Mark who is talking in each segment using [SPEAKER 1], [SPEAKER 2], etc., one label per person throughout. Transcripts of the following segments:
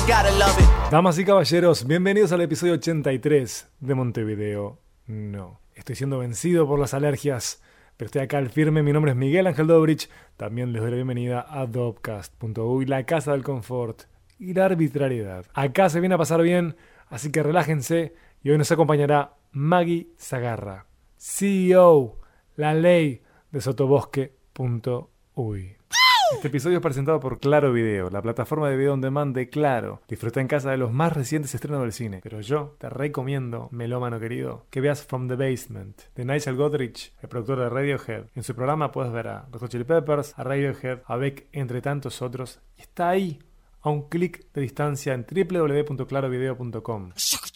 [SPEAKER 1] gotta love it.
[SPEAKER 2] Damas y caballeros, bienvenidos al episodio 83 de Montevideo No. Estoy siendo vencido por las alergias, pero estoy acá al firme. Mi nombre es Miguel Ángel Dobrich. También les doy la bienvenida a Dopcast.uy, la casa del confort y la arbitrariedad. Acá se viene a pasar bien, así que relájense y hoy nos acompañará Maggie Zagarra, CEO, la ley de Sotobosque.uy. Este episodio es presentado por Claro Video, la plataforma de video on demand de Claro. Disfruta en casa de los más recientes estrenos del cine. Pero yo te recomiendo, melómano querido, que veas From the Basement, de Nigel Godrich, el productor de Radiohead. En su programa puedes ver a Red Hot Chili Peppers, a Radiohead, a Beck, entre tantos otros. Y está ahí, a un clic de distancia en www.clarovideo.com.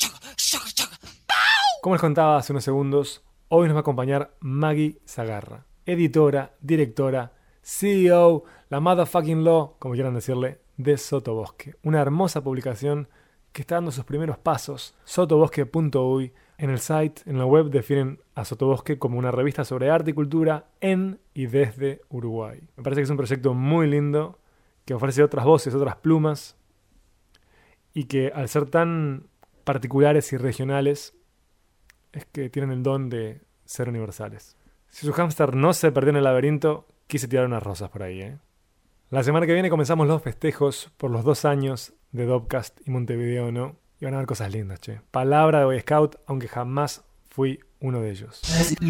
[SPEAKER 2] Como les contaba hace unos segundos, hoy nos va a acompañar Maggie Zagarra, editora, directora, CEO, la motherfucking law, como quieran decirle, de Sotobosque. Una hermosa publicación que está dando sus primeros pasos. Sotobosque.uy. En el site, en la web, definen a Sotobosque como una revista sobre arte y cultura en y desde Uruguay. Me parece que es un proyecto muy lindo, que ofrece otras voces, otras plumas, y que al ser tan particulares y regionales, es que tienen el don de ser universales. Si su hámster no se perdió en el laberinto, quise tirar unas rosas por ahí, ¿eh? La semana que viene comenzamos los festejos por los 2 años de Dopcast y Montevideo No. Y van a haber cosas lindas, che. Palabra de Boy Scout, aunque jamás fui uno de ellos.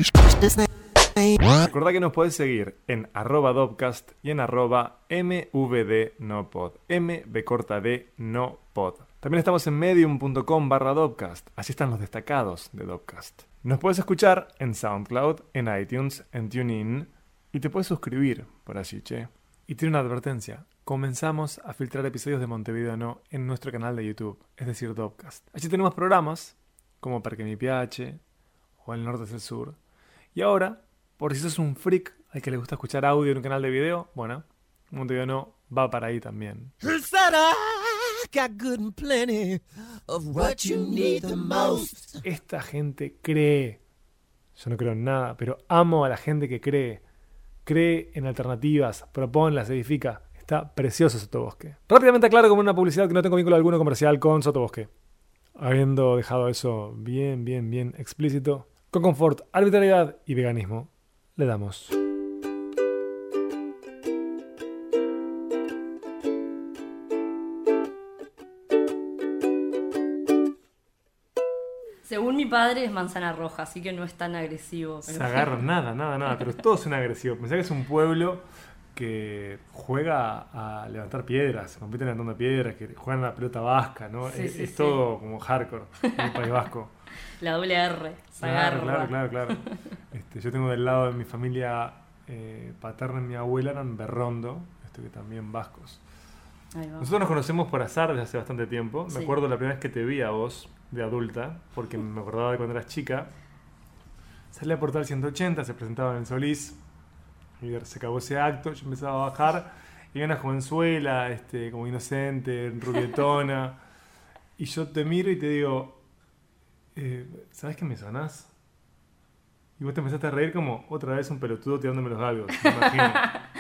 [SPEAKER 2] Recordá que nos podés seguir en @Dopcast y en @mvdnopod. MB no pod. También estamos en medium.com/Dopcast. Allí están los destacados de Dopcast. Nos puedes escuchar en SoundCloud, en iTunes, en TuneIn. Y te puedes suscribir por allí, che. Y tiene una advertencia. Comenzamos a filtrar episodios de Montevideo No en nuestro canal de YouTube, es decir, Dopcast. Allí tenemos programas como Perché mi piace o El Norte es el Sur. Y ahora, por si sos un freak al que le gusta escuchar audio en un canal de video, bueno, Montevideo No va para ahí también. Esta gente cree. Yo no creo en nada, pero amo a la gente que cree. Cree en alternativas, propone, las edifica. Está precioso Sotobosque. Rápidamente aclaro como una publicidad que no tengo vínculo alguno comercial con Sotobosque. Habiendo dejado eso bien explícito, con confort, arbitrariedad y veganismo, le damos.
[SPEAKER 3] Según mi padre es manzana roja, así que no es tan agresivo.
[SPEAKER 2] Se agarra nada, pero todos son agresivos. Pensá que es un pueblo que juega a levantar piedras, compiten levantando piedras, que juegan a la pelota vasca, ¿no?
[SPEAKER 3] Sí,
[SPEAKER 2] es todo como hardcore en el País Vasco.
[SPEAKER 3] La doble R, se agarra.
[SPEAKER 2] Claro. Yo tengo del lado de mi familia paterna y mi abuela eran berrondo, que también vascos. Nosotros nos conocemos por azar desde hace bastante tiempo. Me acuerdo la primera vez que te vi a vos de adulta, porque me acordaba de cuando eras chica. Salí a Portal 180, se presentaba en el Solís y se acabó ese acto. Yo empezaba a bajar y una jovenzuela, como inocente, rubietona, y yo te miro y te digo, ¿sabes que me sonás? Y vos te empezaste a reír como otra vez un pelotudo tirándome los galgos, me imagino.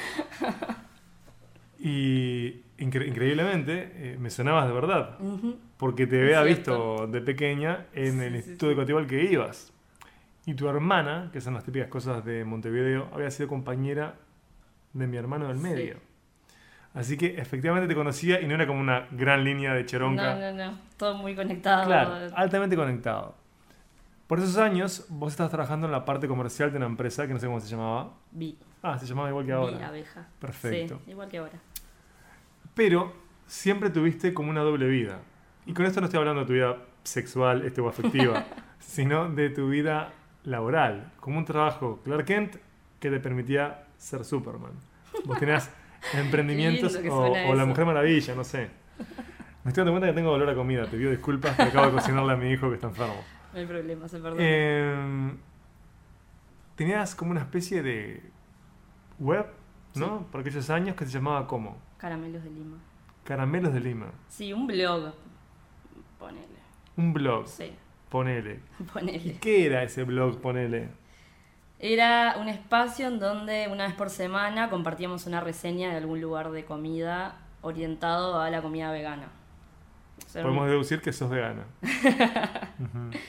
[SPEAKER 2] Y increíblemente me sonabas de verdad, porque te había visto de pequeña en el instituto educativo al que ibas. Y tu hermana, que son las típicas cosas de Montevideo, había sido compañera de mi hermano del medio. Sí. Así que efectivamente te conocía y no era como una gran línea de cheronca.
[SPEAKER 3] No, todo muy conectado.
[SPEAKER 2] Claro, altamente conectado. Por esos años vos estabas trabajando en la parte comercial de una empresa que no sé cómo se llamaba.
[SPEAKER 3] Vi.
[SPEAKER 2] Se llamaba igual que ahora.
[SPEAKER 3] Vi abeja.
[SPEAKER 2] Perfecto.
[SPEAKER 3] Sí, igual que ahora.
[SPEAKER 2] Pero siempre tuviste como una doble vida. Y con esto no estoy hablando de tu vida sexual o afectiva, sino de tu vida laboral. Como un trabajo Clark Kent que te permitía ser Superman. Vos tenías emprendimientos o la Mujer Maravilla, no sé. Me estoy dando cuenta que tengo dolor a comida. Te pido disculpas, que acabo de cocinarle a mi hijo que está enfermo.
[SPEAKER 3] No hay problema, se perdona.
[SPEAKER 2] Tenías como una especie de web, ¿no?
[SPEAKER 3] Sí.
[SPEAKER 2] Por aquellos años que se llamaba ¿cómo?
[SPEAKER 3] Caramelos de Lima.
[SPEAKER 2] Caramelos de Lima.
[SPEAKER 3] Sí, un blog. Ponele.
[SPEAKER 2] Un blog.
[SPEAKER 3] Sí.
[SPEAKER 2] Ponele.
[SPEAKER 3] Ponele.
[SPEAKER 2] ¿Y qué era ese blog? Ponele.
[SPEAKER 3] Era un espacio en donde una vez por semana compartíamos una reseña de algún lugar de comida orientado a la comida vegana.
[SPEAKER 2] Podemos deducir que sos vegana. Ujú.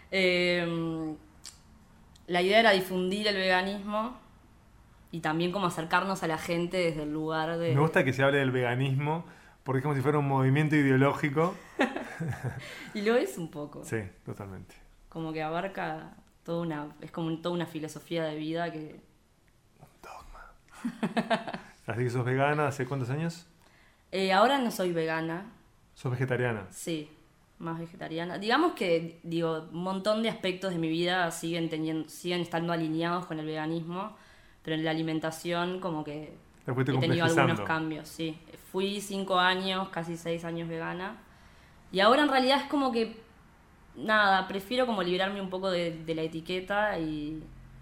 [SPEAKER 3] La idea era difundir el veganismo y también como acercarnos a la gente desde el lugar de...
[SPEAKER 2] Me gusta que se hable del veganismo porque es como si fuera un movimiento ideológico.
[SPEAKER 3] Y lo es un poco.
[SPEAKER 2] Sí, totalmente.
[SPEAKER 3] Como que abarca es como toda una filosofía de vida que...
[SPEAKER 2] Así que sos vegana, ¿hace cuántos años?
[SPEAKER 3] Ahora no soy vegana.
[SPEAKER 2] ¿Sos vegetariana?
[SPEAKER 3] Sí, más vegetariana. Digamos que, un montón de aspectos de mi vida siguen estando alineados con el veganismo, pero en la alimentación como que he tenido algunos cambios, sí. Fui 5 años, casi 6 años vegana, y ahora en realidad es como que, nada, prefiero como liberarme un poco de la etiqueta y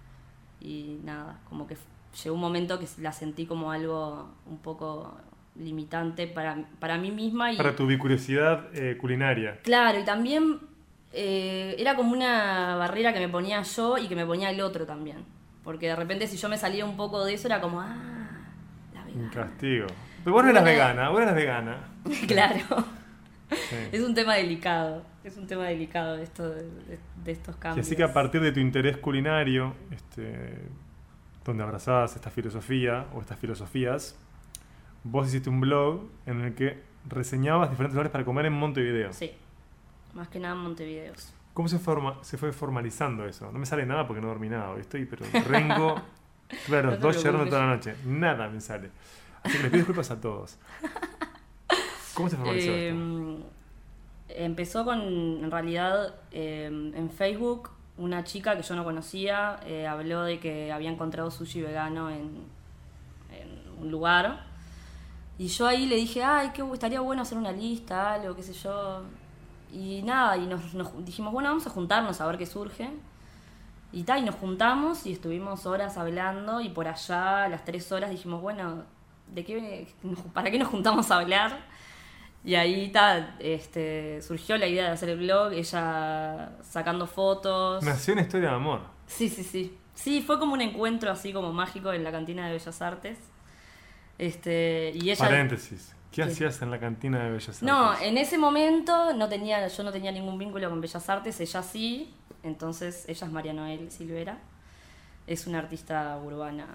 [SPEAKER 3] nada, como que llegó un momento que la sentí como algo un poco limitante para mí misma.
[SPEAKER 2] Para tu bicuriosidad culinaria.
[SPEAKER 3] Claro, y también era como una barrera que me ponía yo y que me ponía el otro también. Porque de repente si yo me salía un poco de eso era como, la vegana.
[SPEAKER 2] Un castigo. Pero vos no eras vegana, vos eras vegana.
[SPEAKER 3] Claro.
[SPEAKER 2] Sí.
[SPEAKER 3] Es un tema delicado. Es un tema delicado esto de estos cambios.
[SPEAKER 2] Y así que a partir de tu interés culinario, donde abrazabas esta filosofía o estas filosofías, vos hiciste un blog en el que reseñabas diferentes lugares para comer en Montevideo.
[SPEAKER 3] Sí, más que nada en Montevideo.
[SPEAKER 2] ¿Cómo se fue formalizando eso? No me sale nada porque no dormí nada hoy. Estoy, pero rengo. Claro,
[SPEAKER 3] No te
[SPEAKER 2] 2 llorando
[SPEAKER 3] preocupes.
[SPEAKER 2] toda la noche. Nada me sale. Así que les pido disculpas a todos. ¿Cómo se formalizó esto?
[SPEAKER 3] Empezó en realidad, en Facebook, una chica que yo no conocía habló de que había encontrado sushi vegano en un lugar. Y yo ahí le dije, estaría bueno hacer una lista, algo, qué sé yo. Y nada, y nos dijimos, bueno, vamos a juntarnos a ver qué surge. Y nos juntamos y estuvimos horas hablando, y por allá, a las 3 horas, dijimos, bueno, ¿para qué nos juntamos a hablar? Y ahí surgió la idea de hacer el blog, ella sacando fotos.
[SPEAKER 2] Nació una historia de amor.
[SPEAKER 3] Sí. Sí, fue como un encuentro así como mágico en la cantina de Bellas Artes. Y ella...
[SPEAKER 2] Paréntesis. ¿Qué hacías en la cantina de Bellas Artes?
[SPEAKER 3] No, en ese momento yo no tenía ningún vínculo con Bellas Artes, ella sí. Entonces, ella es María Noel Silvera. Es una artista urbana.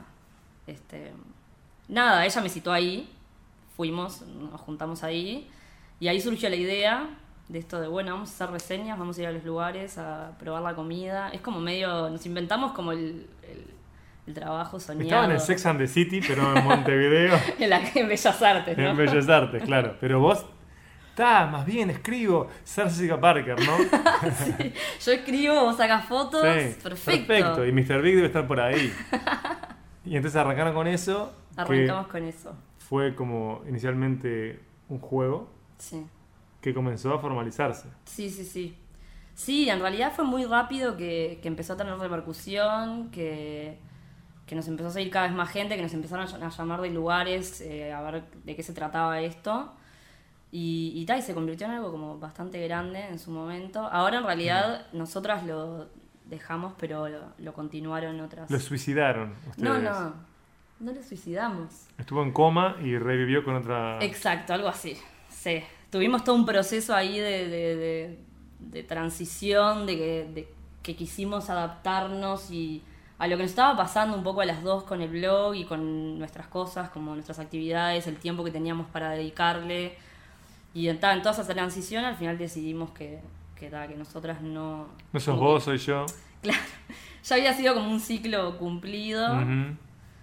[SPEAKER 3] Nada, ella me citó ahí. Fuimos, nos juntamos ahí. Y ahí surgió la idea de esto de, bueno, vamos a hacer reseñas, vamos a ir a los lugares a probar la comida. Es como medio, nos inventamos como el trabajo soñado.
[SPEAKER 2] Estaba en el Sex and the City, pero en Montevideo.
[SPEAKER 3] en Bellas Artes, ¿no?
[SPEAKER 2] En Bellas Artes, claro. Pero vos, más bien escribo, Sarah Jessica Parker, ¿no?
[SPEAKER 3] Sí, yo escribo, vos sacas fotos,
[SPEAKER 2] Sí,
[SPEAKER 3] perfecto.
[SPEAKER 2] Y Mr. Big debe estar por ahí. Y entonces arrancaron con eso.
[SPEAKER 3] Arrancamos con eso.
[SPEAKER 2] Fue como inicialmente un juego.
[SPEAKER 3] Sí.
[SPEAKER 2] Que comenzó a formalizarse.
[SPEAKER 3] Sí. Sí, en realidad fue muy rápido que empezó a tener repercusión, que nos empezó a seguir cada vez más gente, que nos empezaron a llamar de lugares a ver de qué se trataba esto. Y se convirtió en algo como bastante grande en su momento. Ahora en realidad nosotras lo dejamos, pero lo continuaron otras.
[SPEAKER 2] Lo suicidaron ustedes.
[SPEAKER 3] No lo suicidamos.
[SPEAKER 2] Estuvo en coma y revivió con otra...
[SPEAKER 3] Exacto, algo así. Sí. Tuvimos todo un proceso ahí de transición, de que quisimos adaptarnos y a lo que nos estaba pasando un poco a las dos con el blog y con nuestras cosas, como nuestras actividades, el tiempo que teníamos para dedicarle. Y en toda esa transición al final decidimos que nosotras no...
[SPEAKER 2] No sos vos, soy yo.
[SPEAKER 3] Claro, ya había sido como un ciclo cumplido.
[SPEAKER 2] Uh-huh.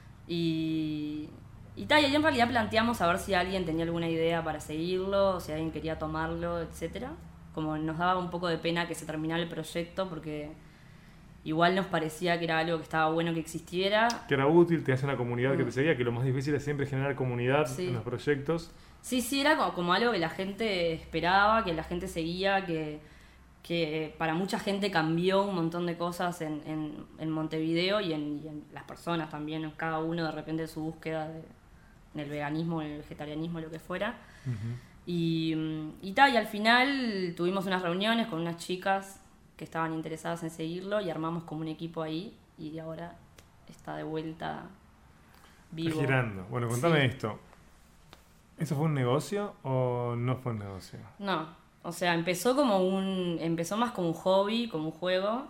[SPEAKER 3] Y ahí en realidad planteamos a ver si alguien tenía alguna idea para seguirlo, o si alguien quería tomarlo, etcétera. Como nos daba un poco de pena que se terminara el proyecto, porque igual nos parecía que era algo que estaba bueno que existiera.
[SPEAKER 2] Que era útil, tenías una comunidad que te seguía, que lo más difícil es siempre generar comunidad en los proyectos.
[SPEAKER 3] Sí, era como algo que la gente esperaba, que la gente seguía, que para mucha gente cambió un montón de cosas en Montevideo y en las personas también, en cada uno de repente de su búsqueda en el veganismo, en el vegetarianismo, lo que fuera. Uh-huh. Y al final tuvimos unas reuniones con unas chicas que estaban interesadas en seguirlo y armamos como un equipo ahí y ahora está de vuelta vivo.
[SPEAKER 2] Está girando. Bueno, contame esto. ¿Eso fue un negocio o no fue un negocio?
[SPEAKER 3] No, o sea, empezó más como un hobby, como un juego,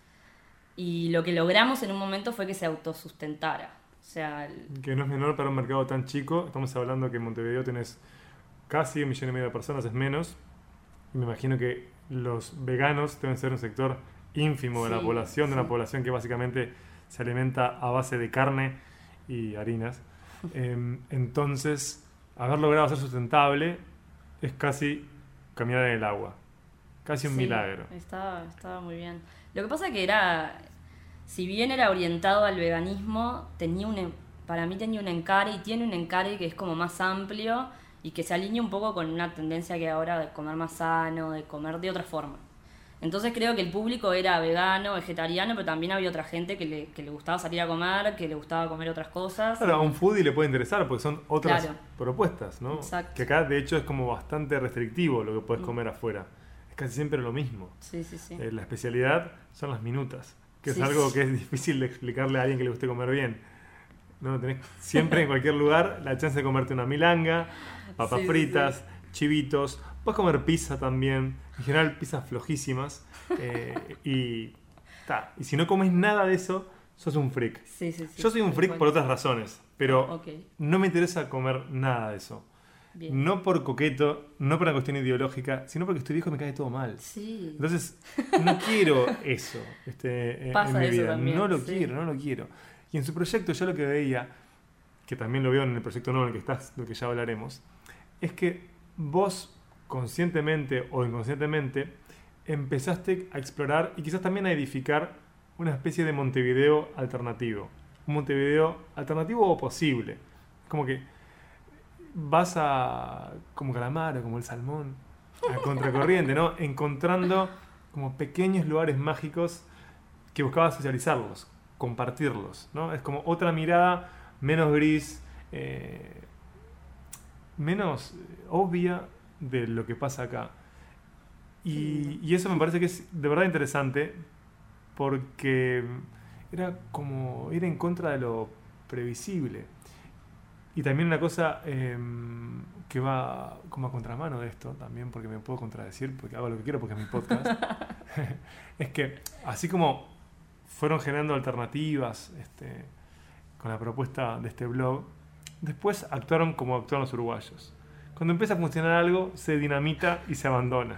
[SPEAKER 3] y lo que logramos en un momento fue que se autosustentara. O sea,
[SPEAKER 2] Que no es menor para un mercado tan chico. Estamos hablando que en Montevideo tenés casi 1,5 millones de personas, es menos. Y me imagino que los veganos deben ser un sector ínfimo de la
[SPEAKER 3] sí,
[SPEAKER 2] población, de una
[SPEAKER 3] sí.
[SPEAKER 2] población que básicamente se alimenta a base de carne y harinas. Entonces, haber logrado ser sustentable es casi caminar en el agua. Casi un
[SPEAKER 3] Sí,
[SPEAKER 2] milagro.
[SPEAKER 3] estaba muy bien. Lo que pasa que era, si bien era orientado al veganismo, para mí tenía un encare y tiene un encare que es como más amplio y que se alinea un poco con una tendencia que hay ahora de comer más sano, de comer de otra forma. Entonces creo que el público era vegano, vegetariano, pero también había otra gente que le gustaba salir a comer, que le gustaba comer otras cosas.
[SPEAKER 2] Claro, a un foodie le puede interesar porque son otras
[SPEAKER 3] Claro.
[SPEAKER 2] propuestas, ¿no?
[SPEAKER 3] Exacto.
[SPEAKER 2] Que acá de hecho es como bastante restrictivo lo que puedes comer afuera. Es casi siempre lo mismo.
[SPEAKER 3] Sí, sí, sí.
[SPEAKER 2] La especialidad son las minutas, que es
[SPEAKER 3] Sí,
[SPEAKER 2] algo
[SPEAKER 3] sí.
[SPEAKER 2] que es difícil de explicarle a alguien que le guste comer bien. No, tenés siempre en cualquier lugar la chance de comerte una milanga, papas
[SPEAKER 3] Sí, sí,
[SPEAKER 2] fritas,
[SPEAKER 3] sí.
[SPEAKER 2] chivitos. Puedes comer pizza también. En general, pizzas flojísimas. Y si no comes nada de eso, sos un freak.
[SPEAKER 3] Sí, sí, sí.
[SPEAKER 2] Yo soy un
[SPEAKER 3] Tal
[SPEAKER 2] freak
[SPEAKER 3] cual.
[SPEAKER 2] por otras razones, pero
[SPEAKER 3] Ok,
[SPEAKER 2] no me interesa comer nada de eso.
[SPEAKER 3] bien.
[SPEAKER 2] No por coqueto, no por una cuestión ideológica, sino porque estoy viejo y me cae todo mal.
[SPEAKER 3] Sí.
[SPEAKER 2] Entonces, no quiero eso en
[SPEAKER 3] Pasa
[SPEAKER 2] mi
[SPEAKER 3] eso
[SPEAKER 2] vida.
[SPEAKER 3] también,
[SPEAKER 2] No lo
[SPEAKER 3] sí.
[SPEAKER 2] quiero, no lo quiero. Y en su proyecto yo lo que veía, que también lo veo en el proyecto nuevo en el que estás, del que ya hablaremos, es que vos conscientemente o inconscientemente empezaste a explorar y quizás también a edificar una especie de Montevideo alternativo. Un Montevideo alternativo o posible. Como que vas como calamar o como el salmón, a contracorriente, ¿no? Encontrando como pequeños lugares mágicos que buscabas socializarlos, compartirlos, ¿no? Es como otra mirada menos gris, menos obvia de lo que pasa acá. Y eso me parece que es de verdad interesante porque era como ir en contra de lo previsible. Y también una cosa que va como a contramano de esto también, porque me puedo contradecir, porque hago lo que quiero, porque es mi podcast, es que así como fueron generando alternativas con la propuesta de este blog, después actuaron como actúan los uruguayos. Cuando empieza a funcionar algo, se dinamita y se abandona.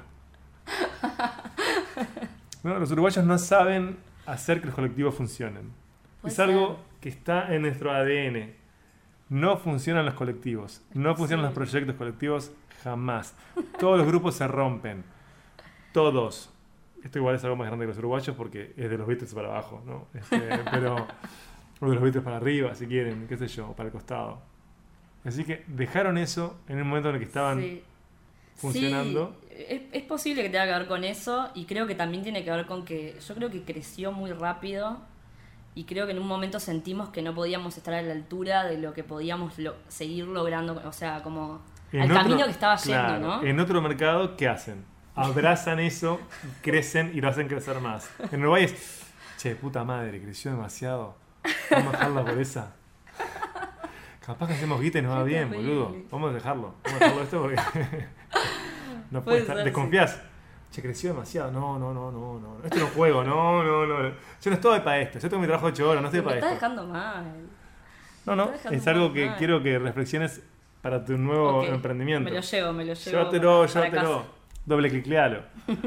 [SPEAKER 2] ¿No? Los uruguayos no saben hacer que los colectivos funcionen.
[SPEAKER 3] Puede
[SPEAKER 2] Es algo
[SPEAKER 3] ser.
[SPEAKER 2] que está en nuestro ADN. No funcionan los colectivos, no funcionan
[SPEAKER 3] Sí.
[SPEAKER 2] los proyectos colectivos jamás. Todos los grupos se rompen. Todos. Esto igual es algo más grande que los uruguayos porque es de los Beatles para abajo, ¿no? Pero o de los Beatles para arriba, si quieren, qué sé yo, o para el costado. Así que dejaron eso en el momento en el que estaban
[SPEAKER 3] Sí.
[SPEAKER 2] funcionando.
[SPEAKER 3] Sí, es posible que tenga que ver con eso y creo que también tiene que ver con que yo creo que creció muy rápido y creo que en un momento sentimos que no podíamos estar a la altura de lo que podíamos seguir logrando, o sea, como al camino que estaba yendo,
[SPEAKER 2] claro,
[SPEAKER 3] ¿no?
[SPEAKER 2] En otro mercado, ¿qué hacen? Abrazan eso, crecen y lo hacen crecer más. En Uruguay es, che, puta madre, creció demasiado. Vamos a dejarla por esa. Capaz que hacemos guita y nos va
[SPEAKER 3] Qué
[SPEAKER 2] bien,
[SPEAKER 3] terrible.
[SPEAKER 2] boludo. Vamos a dejarlo esto porque no puede estar.
[SPEAKER 3] ser,
[SPEAKER 2] Desconfías. Che, creció demasiado. No. Esto no juego, no. Yo no estoy para esto. Yo tengo mi trabajo de 8 horas, no estoy
[SPEAKER 3] Me
[SPEAKER 2] para
[SPEAKER 3] está
[SPEAKER 2] esto.
[SPEAKER 3] dejando mal.
[SPEAKER 2] No,
[SPEAKER 3] me está dejando
[SPEAKER 2] es algo
[SPEAKER 3] muy
[SPEAKER 2] que
[SPEAKER 3] mal.
[SPEAKER 2] quiero que reflexiones para tu nuevo
[SPEAKER 3] Ok,
[SPEAKER 2] emprendimiento.
[SPEAKER 3] Me lo llevo.
[SPEAKER 2] Llévatelo.
[SPEAKER 3] para casa.
[SPEAKER 2] Doble cliclealo.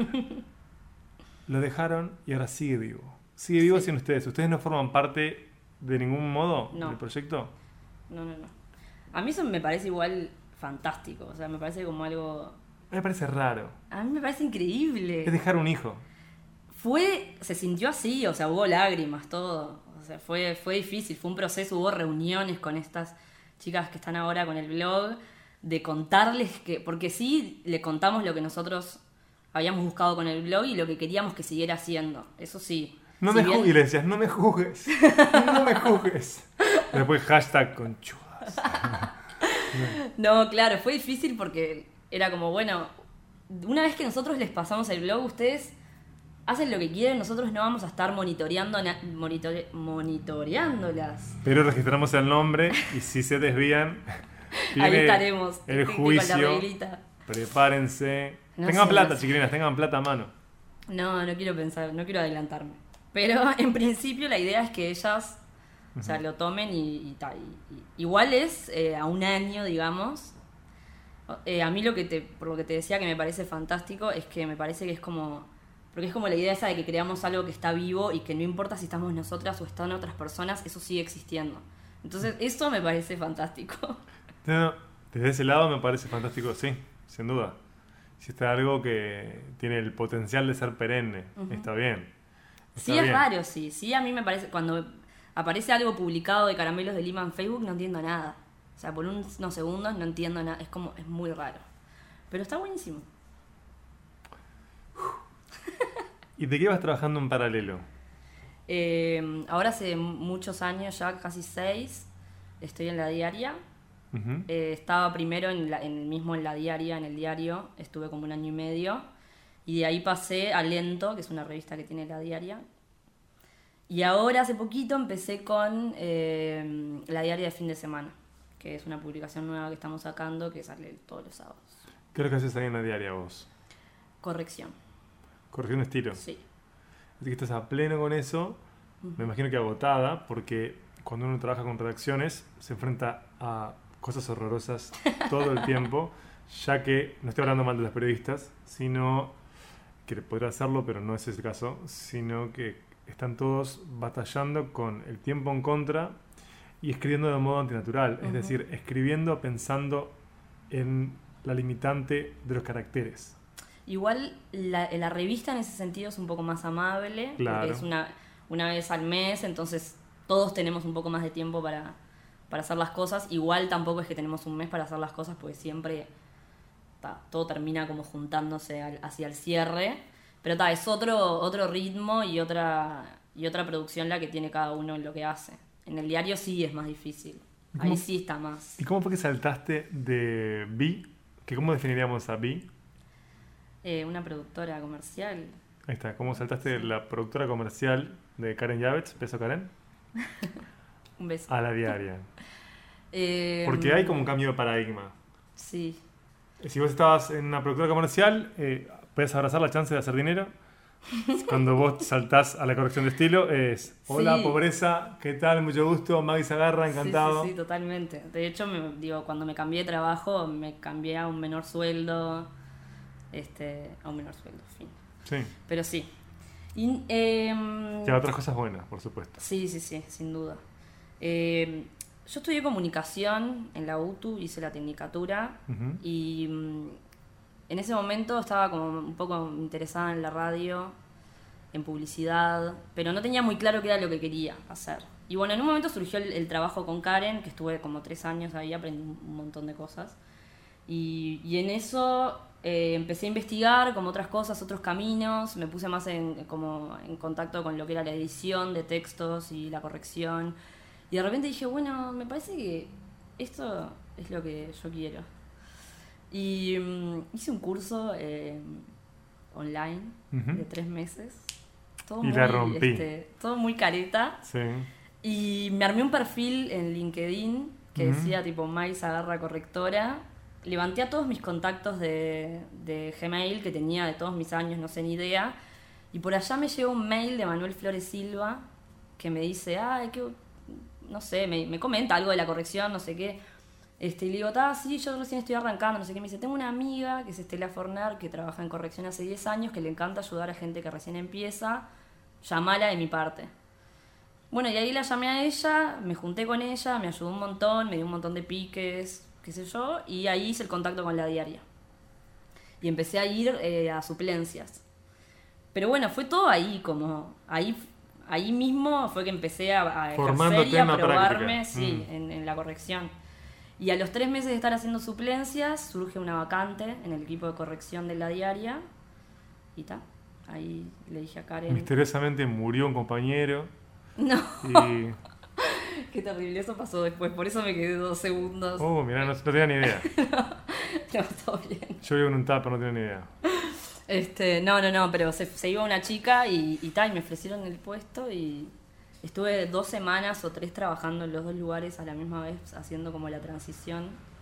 [SPEAKER 2] Lo dejaron y ahora sigue vivo. Sigue vivo
[SPEAKER 3] Sí.
[SPEAKER 2] sin ustedes. ¿Ustedes no forman parte de ningún modo
[SPEAKER 3] No.
[SPEAKER 2] del proyecto?
[SPEAKER 3] No. A mí eso me parece igual fantástico, o sea, me parece como algo...
[SPEAKER 2] A mí me parece raro.
[SPEAKER 3] A mí me parece increíble.
[SPEAKER 2] Es dejar un hijo.
[SPEAKER 3] Se sintió así, o sea, hubo lágrimas, todo. O sea, fue difícil, fue un proceso, hubo reuniones con estas chicas que están ahora con el blog, de contarles porque sí, le contamos lo que nosotros habíamos buscado con el blog y lo que queríamos que siguiera haciendo, eso sí.
[SPEAKER 2] No
[SPEAKER 3] Si
[SPEAKER 2] me
[SPEAKER 3] bien-
[SPEAKER 2] juzgues. Y le decías, no me juzgues. No me juzgues. Después hashtag conchudas.
[SPEAKER 3] No, claro, fue difícil porque era como, bueno, una vez que nosotros les pasamos el blog, ustedes hacen lo que quieren, nosotros no vamos a estar monitoreándolas.
[SPEAKER 2] Pero registramos el nombre y si se desvían,
[SPEAKER 3] Ahí estaremos.
[SPEAKER 2] El
[SPEAKER 3] Con la
[SPEAKER 2] juicio.
[SPEAKER 3] reglita.
[SPEAKER 2] Prepárense.
[SPEAKER 3] No
[SPEAKER 2] Tengan
[SPEAKER 3] sé,
[SPEAKER 2] plata,
[SPEAKER 3] no sé.
[SPEAKER 2] chiquilinas, tengan plata a mano.
[SPEAKER 3] No quiero pensar, no quiero adelantarme. Pero en principio la idea es que ellas, o sea, lo tomen y tal. Igual es a un año, digamos. A mí por lo que te decía que me parece fantástico es que me parece que es como... Porque es como la idea esa de que creamos algo que está vivo y que no importa si estamos nosotras o están otras personas, eso sigue existiendo. Entonces eso me parece fantástico.
[SPEAKER 2] No, desde ese lado me parece fantástico, sí, sin duda. Si está algo que tiene el potencial de ser perenne, está bien.
[SPEAKER 3] Sí, es raro, sí. Sí, a mí me parece... Cuando aparece algo publicado de Caramelos de Lima en Facebook no entiendo nada. O sea, por unos segundos no entiendo nada. Es muy raro. Pero está buenísimo.
[SPEAKER 2] ¿Y de qué vas trabajando en paralelo?
[SPEAKER 3] Ahora hace muchos años, ya casi 6, estoy en La Diaria.
[SPEAKER 2] Ujú.
[SPEAKER 3] Estaba primero en La Diaria, en el diario. Estuve como 1 año y medio. Y de ahí pasé a Lento, que es una revista que tiene La Diaria. Y ahora, hace poquito, empecé con La Diaria de fin de semana, que es una publicación nueva que estamos sacando, que sale todos los sábados.
[SPEAKER 2] ¿Qué es lo que haces ahí en la diaria vos?
[SPEAKER 3] Corrección.
[SPEAKER 2] Corrección de estilo.
[SPEAKER 3] Sí.
[SPEAKER 2] Así que estás a pleno con eso, me imagino que agotada, porque cuando uno trabaja con redacciones se enfrenta a cosas horrorosas todo el tiempo, ya que, no estoy hablando mal de los periodistas, sino que podrá hacerlo, pero no es ese el caso, sino que están todos batallando con el tiempo en contra y escribiendo de modo antinatural, es decir, escribiendo pensando en la limitante de los caracteres.
[SPEAKER 3] Igual la revista en ese sentido es un poco más amable,
[SPEAKER 2] Claro.
[SPEAKER 3] porque es una vez al mes, entonces todos tenemos un poco más de tiempo para hacer las cosas. Igual tampoco es que tenemos un mes para hacer las cosas, porque siempre todo termina como juntándose hacia el cierre. Pero es otro ritmo y otra producción la que tiene cada uno en lo que hace. En el diario sí es más difícil. Ahí sí está más.
[SPEAKER 2] ¿Y cómo fue que saltaste de Vi? ¿Cómo definiríamos a Vi?
[SPEAKER 3] Una productora comercial.
[SPEAKER 2] Ahí está, ¿cómo saltaste de la productora comercial de Karen Yavets, beso Karen,
[SPEAKER 3] Un beso.
[SPEAKER 2] a la diaria? Porque hay como un cambio de paradigma.
[SPEAKER 3] Sí.
[SPEAKER 2] Si vos estabas en una productora comercial, puedes abrazar la chance de hacer dinero. Cuando vos saltás a la corrección de estilo, es hola,
[SPEAKER 3] Sí.
[SPEAKER 2] pobreza, ¿qué tal? Mucho gusto, Maggie Zagarra, encantado.
[SPEAKER 3] Sí, totalmente. De hecho, cuando me cambié de trabajo, me cambié a un menor sueldo. A un menor sueldo, fin.
[SPEAKER 2] Sí.
[SPEAKER 3] Pero sí. Y,
[SPEAKER 2] Y a otras cosas buenas, por supuesto.
[SPEAKER 3] sí, sin duda. Yo estudié comunicación en la UTU, hice la tecnicatura
[SPEAKER 2] Ujú.
[SPEAKER 3] y en ese momento estaba como un poco interesada en la radio, en publicidad, pero no tenía muy claro qué era lo que quería hacer. Y bueno, en un momento surgió el trabajo con Karen, que estuve como 3 años ahí, aprendí un montón de cosas. Y en eso empecé a investigar como otras cosas, otros caminos, me puse más en contacto con lo que era la edición de textos y la corrección. Y de repente dije, bueno, me parece que esto es lo que yo quiero. Y hice un curso online
[SPEAKER 2] Ujú.
[SPEAKER 3] de 3 meses. Todo
[SPEAKER 2] Y la rompí.
[SPEAKER 3] todo muy careta.
[SPEAKER 2] Sí.
[SPEAKER 3] Y me armé un perfil en LinkedIn que decía tipo Maggie Zagarra correctora. Levanté a todos mis contactos de Gmail que tenía de todos mis años, no sé ni idea. Y por allá me llegó un mail de Manuel Flores Silva que me dice, no sé, me comenta algo de la corrección, no sé qué. Y le digo, sí, yo recién estoy arrancando, no sé qué. Me dice, tengo una amiga que es Estela Forner, que trabaja en corrección hace 10 años, que le encanta ayudar a gente que recién empieza. Llamala de mi parte. Bueno, y ahí la llamé a ella, me junté con ella, me ayudó un montón, me dio un montón de piques, qué sé yo, y ahí hice el contacto con la diaria. Y empecé a ir a suplencias. Pero bueno, fue todo ahí, como ahí mismo fue que empecé a ejercer y a probarme en la corrección. Y a los 3 meses de estar haciendo suplencias, surge una vacante en el equipo de corrección de la diaria. Y ahí le dije a Karen...
[SPEAKER 2] Misteriosamente murió un compañero.
[SPEAKER 3] No,
[SPEAKER 2] Y...
[SPEAKER 3] qué terrible, eso pasó después, por eso me quedé 2 segundos.
[SPEAKER 2] Oh, mirá, no tenía ni idea.
[SPEAKER 3] No, todo bien.
[SPEAKER 2] Yo vivo en un tupper, no tenía ni idea.
[SPEAKER 3] No, pero se iba una chica y me ofrecieron el puesto y estuve 2 semanas o 3 trabajando en los 2 lugares a la misma vez, haciendo como la transición.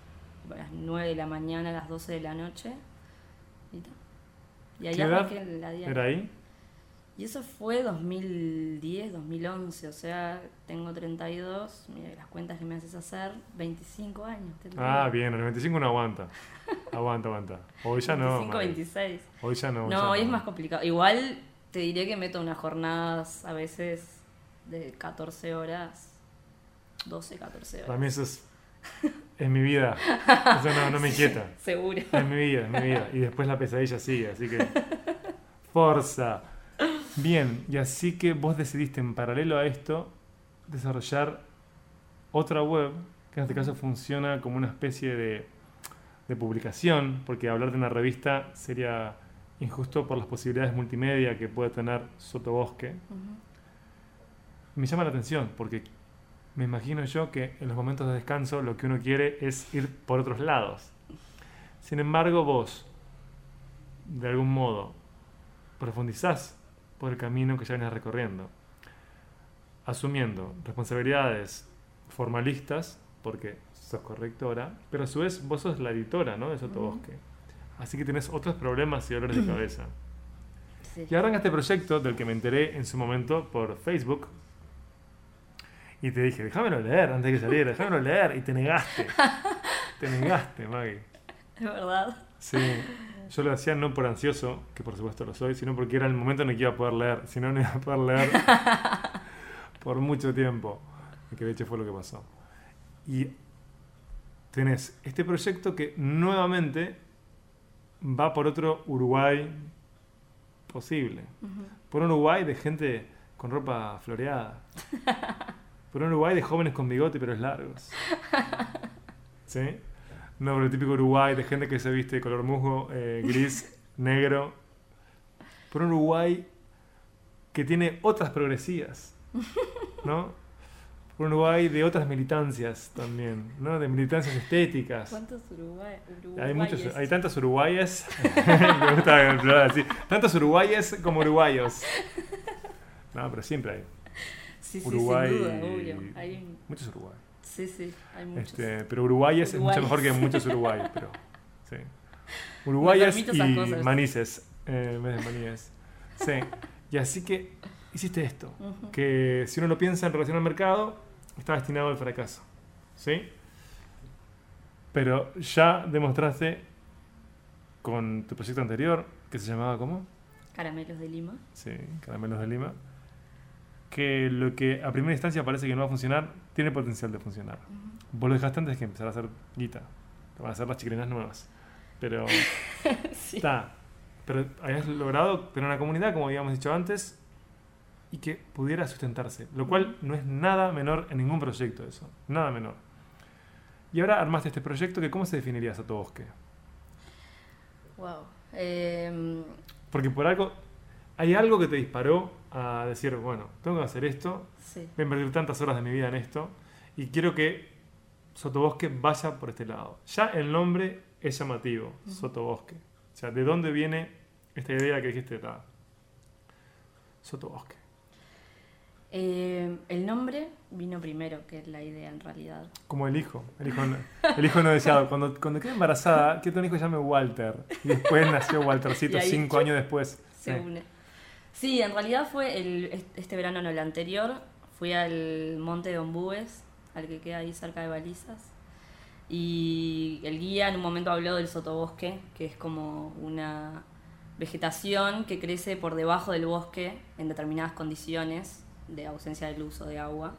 [SPEAKER 3] a las 9 de la mañana, a las 12 de la noche. Y ahí
[SPEAKER 2] ¿Qué edad
[SPEAKER 3] arranqué la diaria.
[SPEAKER 2] era ahí?
[SPEAKER 3] Y eso fue 2010, 2011, o sea, tengo 32, mira las cuentas que me haces hacer, 25 años.
[SPEAKER 2] Bien, el 25 no aguanta. Aguanta. Hoy ya
[SPEAKER 3] 25,
[SPEAKER 2] no.
[SPEAKER 3] 26.
[SPEAKER 2] Hoy ya no.
[SPEAKER 3] No, hoy es más complicado. Igual te diré que meto unas jornadas a veces de 14 horas, 12, 14 horas.
[SPEAKER 2] Para mí eso es mi vida. Eso no me inquieta.
[SPEAKER 3] Seguro.
[SPEAKER 2] Es mi vida. Y después la pesadilla sigue, así que... Forza. Bien, y así que vos decidiste en paralelo a esto desarrollar otra web, que en este caso funciona como una especie de publicación, porque hablar de una revista sería injusto por las posibilidades multimedia que puede tener Sotobosque. Me llama la atención, porque me imagino yo que en los momentos de descanso lo que uno quiere es ir por otros lados. Sin embargo, vos, de algún modo, profundizás por el camino que ya vienes recorriendo, asumiendo responsabilidades formalistas, porque sos correctora, pero a su vez vos sos la editora, ¿no?, de Sotobosque. Así que tenés otros problemas y dolores de cabeza.
[SPEAKER 3] Sí.
[SPEAKER 2] Y arranca este proyecto del que me enteré en su momento por Facebook. Y te dije, déjamelo leer antes de que saliera, déjamelo leer. Y te negaste. Te negaste, Maggie.
[SPEAKER 3] ¿Es verdad?
[SPEAKER 2] Sí. Yo lo hacía no por ansioso, que por supuesto lo soy, sino porque era el momento en el que iba a poder leer. Si no, no iba a poder leer por mucho tiempo. Y que de hecho fue lo que pasó. Y tenés este proyecto que nuevamente va por otro Uruguay posible. Por un Uruguay de gente con ropa floreada. Por un Uruguay de jóvenes con bigote y pelos largos. ¿Sí? No, por el típico Uruguay de gente que se viste de color musgo, gris, negro. Por un Uruguay que tiene otras progresías, ¿no? Por un Uruguay de otras militancias también, ¿no? De militancias estéticas.
[SPEAKER 3] ¿Cuántos
[SPEAKER 2] Uruguayes? Hay tantos uruguayes. Me gusta explorar así. Tantos uruguayes como uruguayos. No, pero siempre hay.
[SPEAKER 3] Sí,
[SPEAKER 2] Uruguay,
[SPEAKER 3] sin duda, obvio. Hay
[SPEAKER 2] muchos uruguayos.
[SPEAKER 3] Sí, hay muchos.
[SPEAKER 2] Pero uruguayes es mucho mejor que muchos uruguayos, pero sí. Uruguayes y manises, en vez de maníes. Sí. Y así que hiciste esto, que si uno lo piensa en relación al mercado, está destinado al fracaso. ¿Sí? Pero ya demostraste con tu proyecto anterior, que se llamaba ¿cómo?
[SPEAKER 3] Caramelos de Lima.
[SPEAKER 2] Sí, Caramelos de Lima. Que lo que a primera instancia parece que no va a funcionar, tiene potencial de funcionar. Vos lo dejaste antes que empezar a hacer guita. Te van a hacer las chiquilinas nuevas. Pero
[SPEAKER 3] Sí.
[SPEAKER 2] Pero habías logrado tener una comunidad, como habíamos dicho antes, y que pudiera sustentarse. Lo cual no es nada menor en ningún proyecto eso. Nada menor. Y ahora armaste este proyecto que ¿cómo se definiría Sotobosque?
[SPEAKER 3] Wow.
[SPEAKER 2] Porque por algo... Hay algo que te disparó a decir, bueno, tengo que hacer esto,
[SPEAKER 3] Sí.
[SPEAKER 2] voy a invertir tantas horas de mi vida en esto, y quiero que Sotobosque vaya por este lado. Ya el nombre es llamativo, Sotobosque. O sea, ¿de dónde viene esta idea que dijiste? Sotobosque.
[SPEAKER 3] El nombre vino primero que la idea en realidad.
[SPEAKER 2] Como el hijo no deseado. Cuando quedé embarazada, quiero que un hijo se llame Walter. Y después nació Waltercito
[SPEAKER 3] Y ahí
[SPEAKER 2] 5 años después.
[SPEAKER 3] Se une. Sí, en realidad fue este verano, no el anterior. Fui al Monte de Ombúes, al que queda ahí cerca de Balizas. Y el guía en un momento habló del sotobosque, que es como una vegetación que crece por debajo del bosque en determinadas condiciones de ausencia de luz o de agua.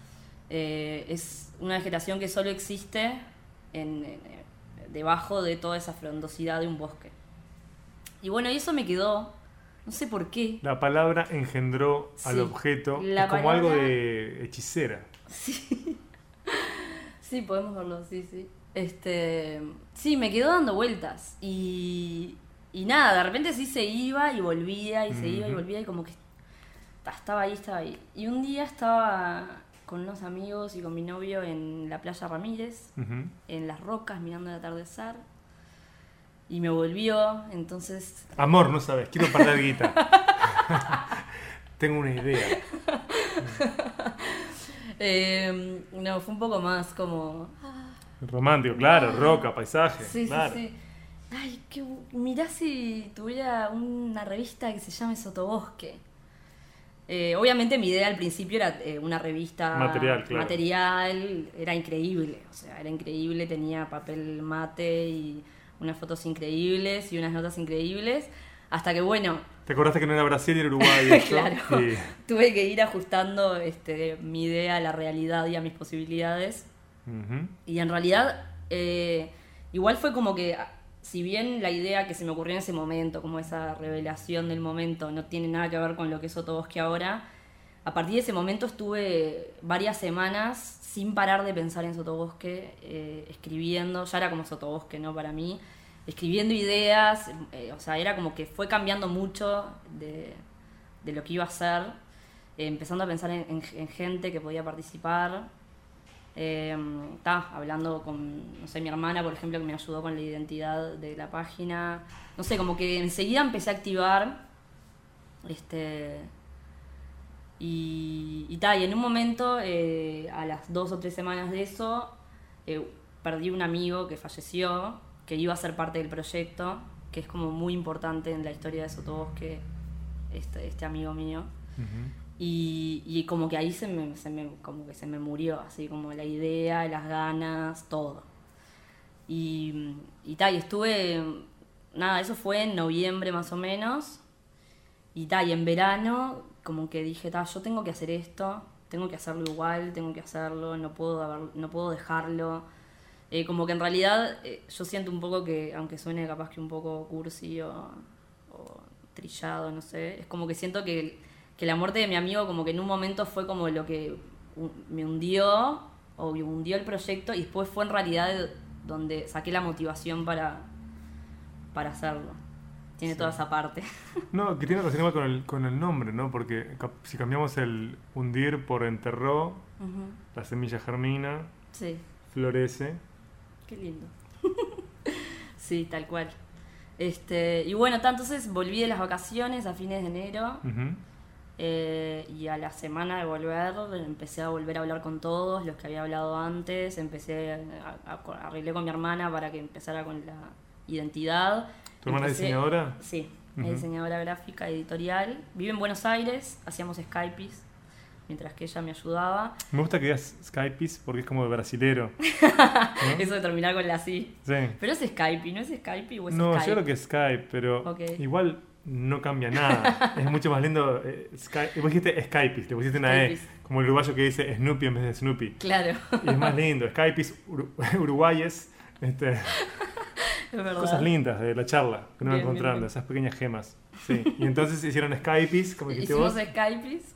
[SPEAKER 3] Es una vegetación que solo existe debajo de toda esa frondosidad de un bosque. Y bueno, y eso me quedó, no sé por qué.
[SPEAKER 2] La palabra engendró al objeto, es como algo de hechicera.
[SPEAKER 3] Sí. Sí, podemos verlo, sí. Sí, me quedó dando vueltas. Y nada, de repente sí se iba y volvía, y se iba y volvía, y como que estaba ahí. Y un día estaba con unos amigos y con mi novio en la playa Ramírez, en las rocas, mirando el atardecer. Y me volvió, entonces...
[SPEAKER 2] Amor, no sabes, quiero perder guita. Tengo una idea.
[SPEAKER 3] No, fue un poco más como...
[SPEAKER 2] Romántico, claro, roca, paisaje.
[SPEAKER 3] Sí,
[SPEAKER 2] claro.
[SPEAKER 3] sí, sí. Ay, mirá si tuviera una revista que se llame Sotobosque. Obviamente mi idea al principio era una revista
[SPEAKER 2] Material, claro.
[SPEAKER 3] material, era increíble, o sea, era increíble, tenía papel mate y unas fotos increíbles y unas notas increíbles, hasta que bueno,
[SPEAKER 2] ¿Te acordaste que no era Brasil y era Uruguay? Esto?
[SPEAKER 3] claro,
[SPEAKER 2] Sí.
[SPEAKER 3] tuve que ir ajustando mi idea a la realidad y a mis posibilidades.
[SPEAKER 2] Ujú.
[SPEAKER 3] Y en realidad, igual fue como que, si bien la idea que se me ocurrió en ese momento, como esa revelación del momento, no tiene nada que ver con lo que es Sotobosque ahora, a partir de ese momento estuve varias semanas sin parar de pensar en Sotobosque, escribiendo, ya era como Sotobosque, ¿no? Para mí, escribiendo ideas, o sea, era como que fue cambiando mucho de lo que iba a ser, empezando a pensar en gente que podía participar. Hablando con, no sé, mi hermana, por ejemplo, que me ayudó con la identidad de la página. No sé, como que enseguida empecé a activar. Y en un momento, a las 2 o 3 semanas de eso, perdí un amigo que falleció, que iba a ser parte del proyecto, que es como muy importante en la historia de Sotobosque, este amigo mío.
[SPEAKER 2] Ujú.
[SPEAKER 3] Y como que ahí como que se me murió, así como la idea, las ganas, todo. Y estuve, nada, eso fue en noviembre más o menos. Y en verano como que dije, yo tengo que hacer esto, tengo que hacerlo igual, tengo que hacerlo, no puedo dejarlo. Como que en realidad yo siento un poco que, aunque suene capaz que un poco cursi o trillado, no sé, es como que siento que la muerte de mi amigo como que en un momento fue como lo que me hundió o me hundió el proyecto, y después fue en realidad donde saqué la motivación para hacerlo. Tiene toda esa parte.
[SPEAKER 2] No, que tiene relación igual con el nombre, ¿no? Porque si cambiamos el hundir por enterró,
[SPEAKER 3] Ujú.
[SPEAKER 2] la semilla germina,
[SPEAKER 3] Sí,
[SPEAKER 2] florece.
[SPEAKER 3] qué lindo. Sí, tal cual. Y bueno, entonces volví de las vacaciones a fines de enero.
[SPEAKER 2] Ujú.
[SPEAKER 3] Y a la semana de volver empecé a volver a hablar con todos los que había hablado antes. Arreglé con mi hermana para que empezara con la identidad.
[SPEAKER 2] ¿Tu hermana es diseñadora?
[SPEAKER 3] Sí,
[SPEAKER 2] Ujú.
[SPEAKER 3] es diseñadora gráfica, editorial. Vive en Buenos Aires, hacíamos Skypes mientras que ella me ayudaba.
[SPEAKER 2] Me gusta que digas Skypes porque es como de brasilero. ¿No?
[SPEAKER 3] Eso de terminar con la sí.
[SPEAKER 2] Sí.
[SPEAKER 3] Pero es Skype, ¿no es Skype o es
[SPEAKER 2] No,
[SPEAKER 3] Skype?
[SPEAKER 2] yo creo que es Skype, pero
[SPEAKER 3] Ok.
[SPEAKER 2] igual no cambia nada. Es mucho más lindo Skype. Vos dijiste Skypes, le pusiste una
[SPEAKER 3] Skypes.
[SPEAKER 2] E, como el uruguayo que dice Snoopy en vez de Snoopy.
[SPEAKER 3] Claro,
[SPEAKER 2] Y es más lindo. Skypes, uruguayes,
[SPEAKER 3] es verdad.
[SPEAKER 2] cosas lindas de la charla que uno va
[SPEAKER 3] Bien,
[SPEAKER 2] encontrando,
[SPEAKER 3] bien.
[SPEAKER 2] esas pequeñas gemas. Sí. Y entonces hicieron Skypes, como dijiste
[SPEAKER 3] Hicimos
[SPEAKER 2] vos.
[SPEAKER 3] Skypes.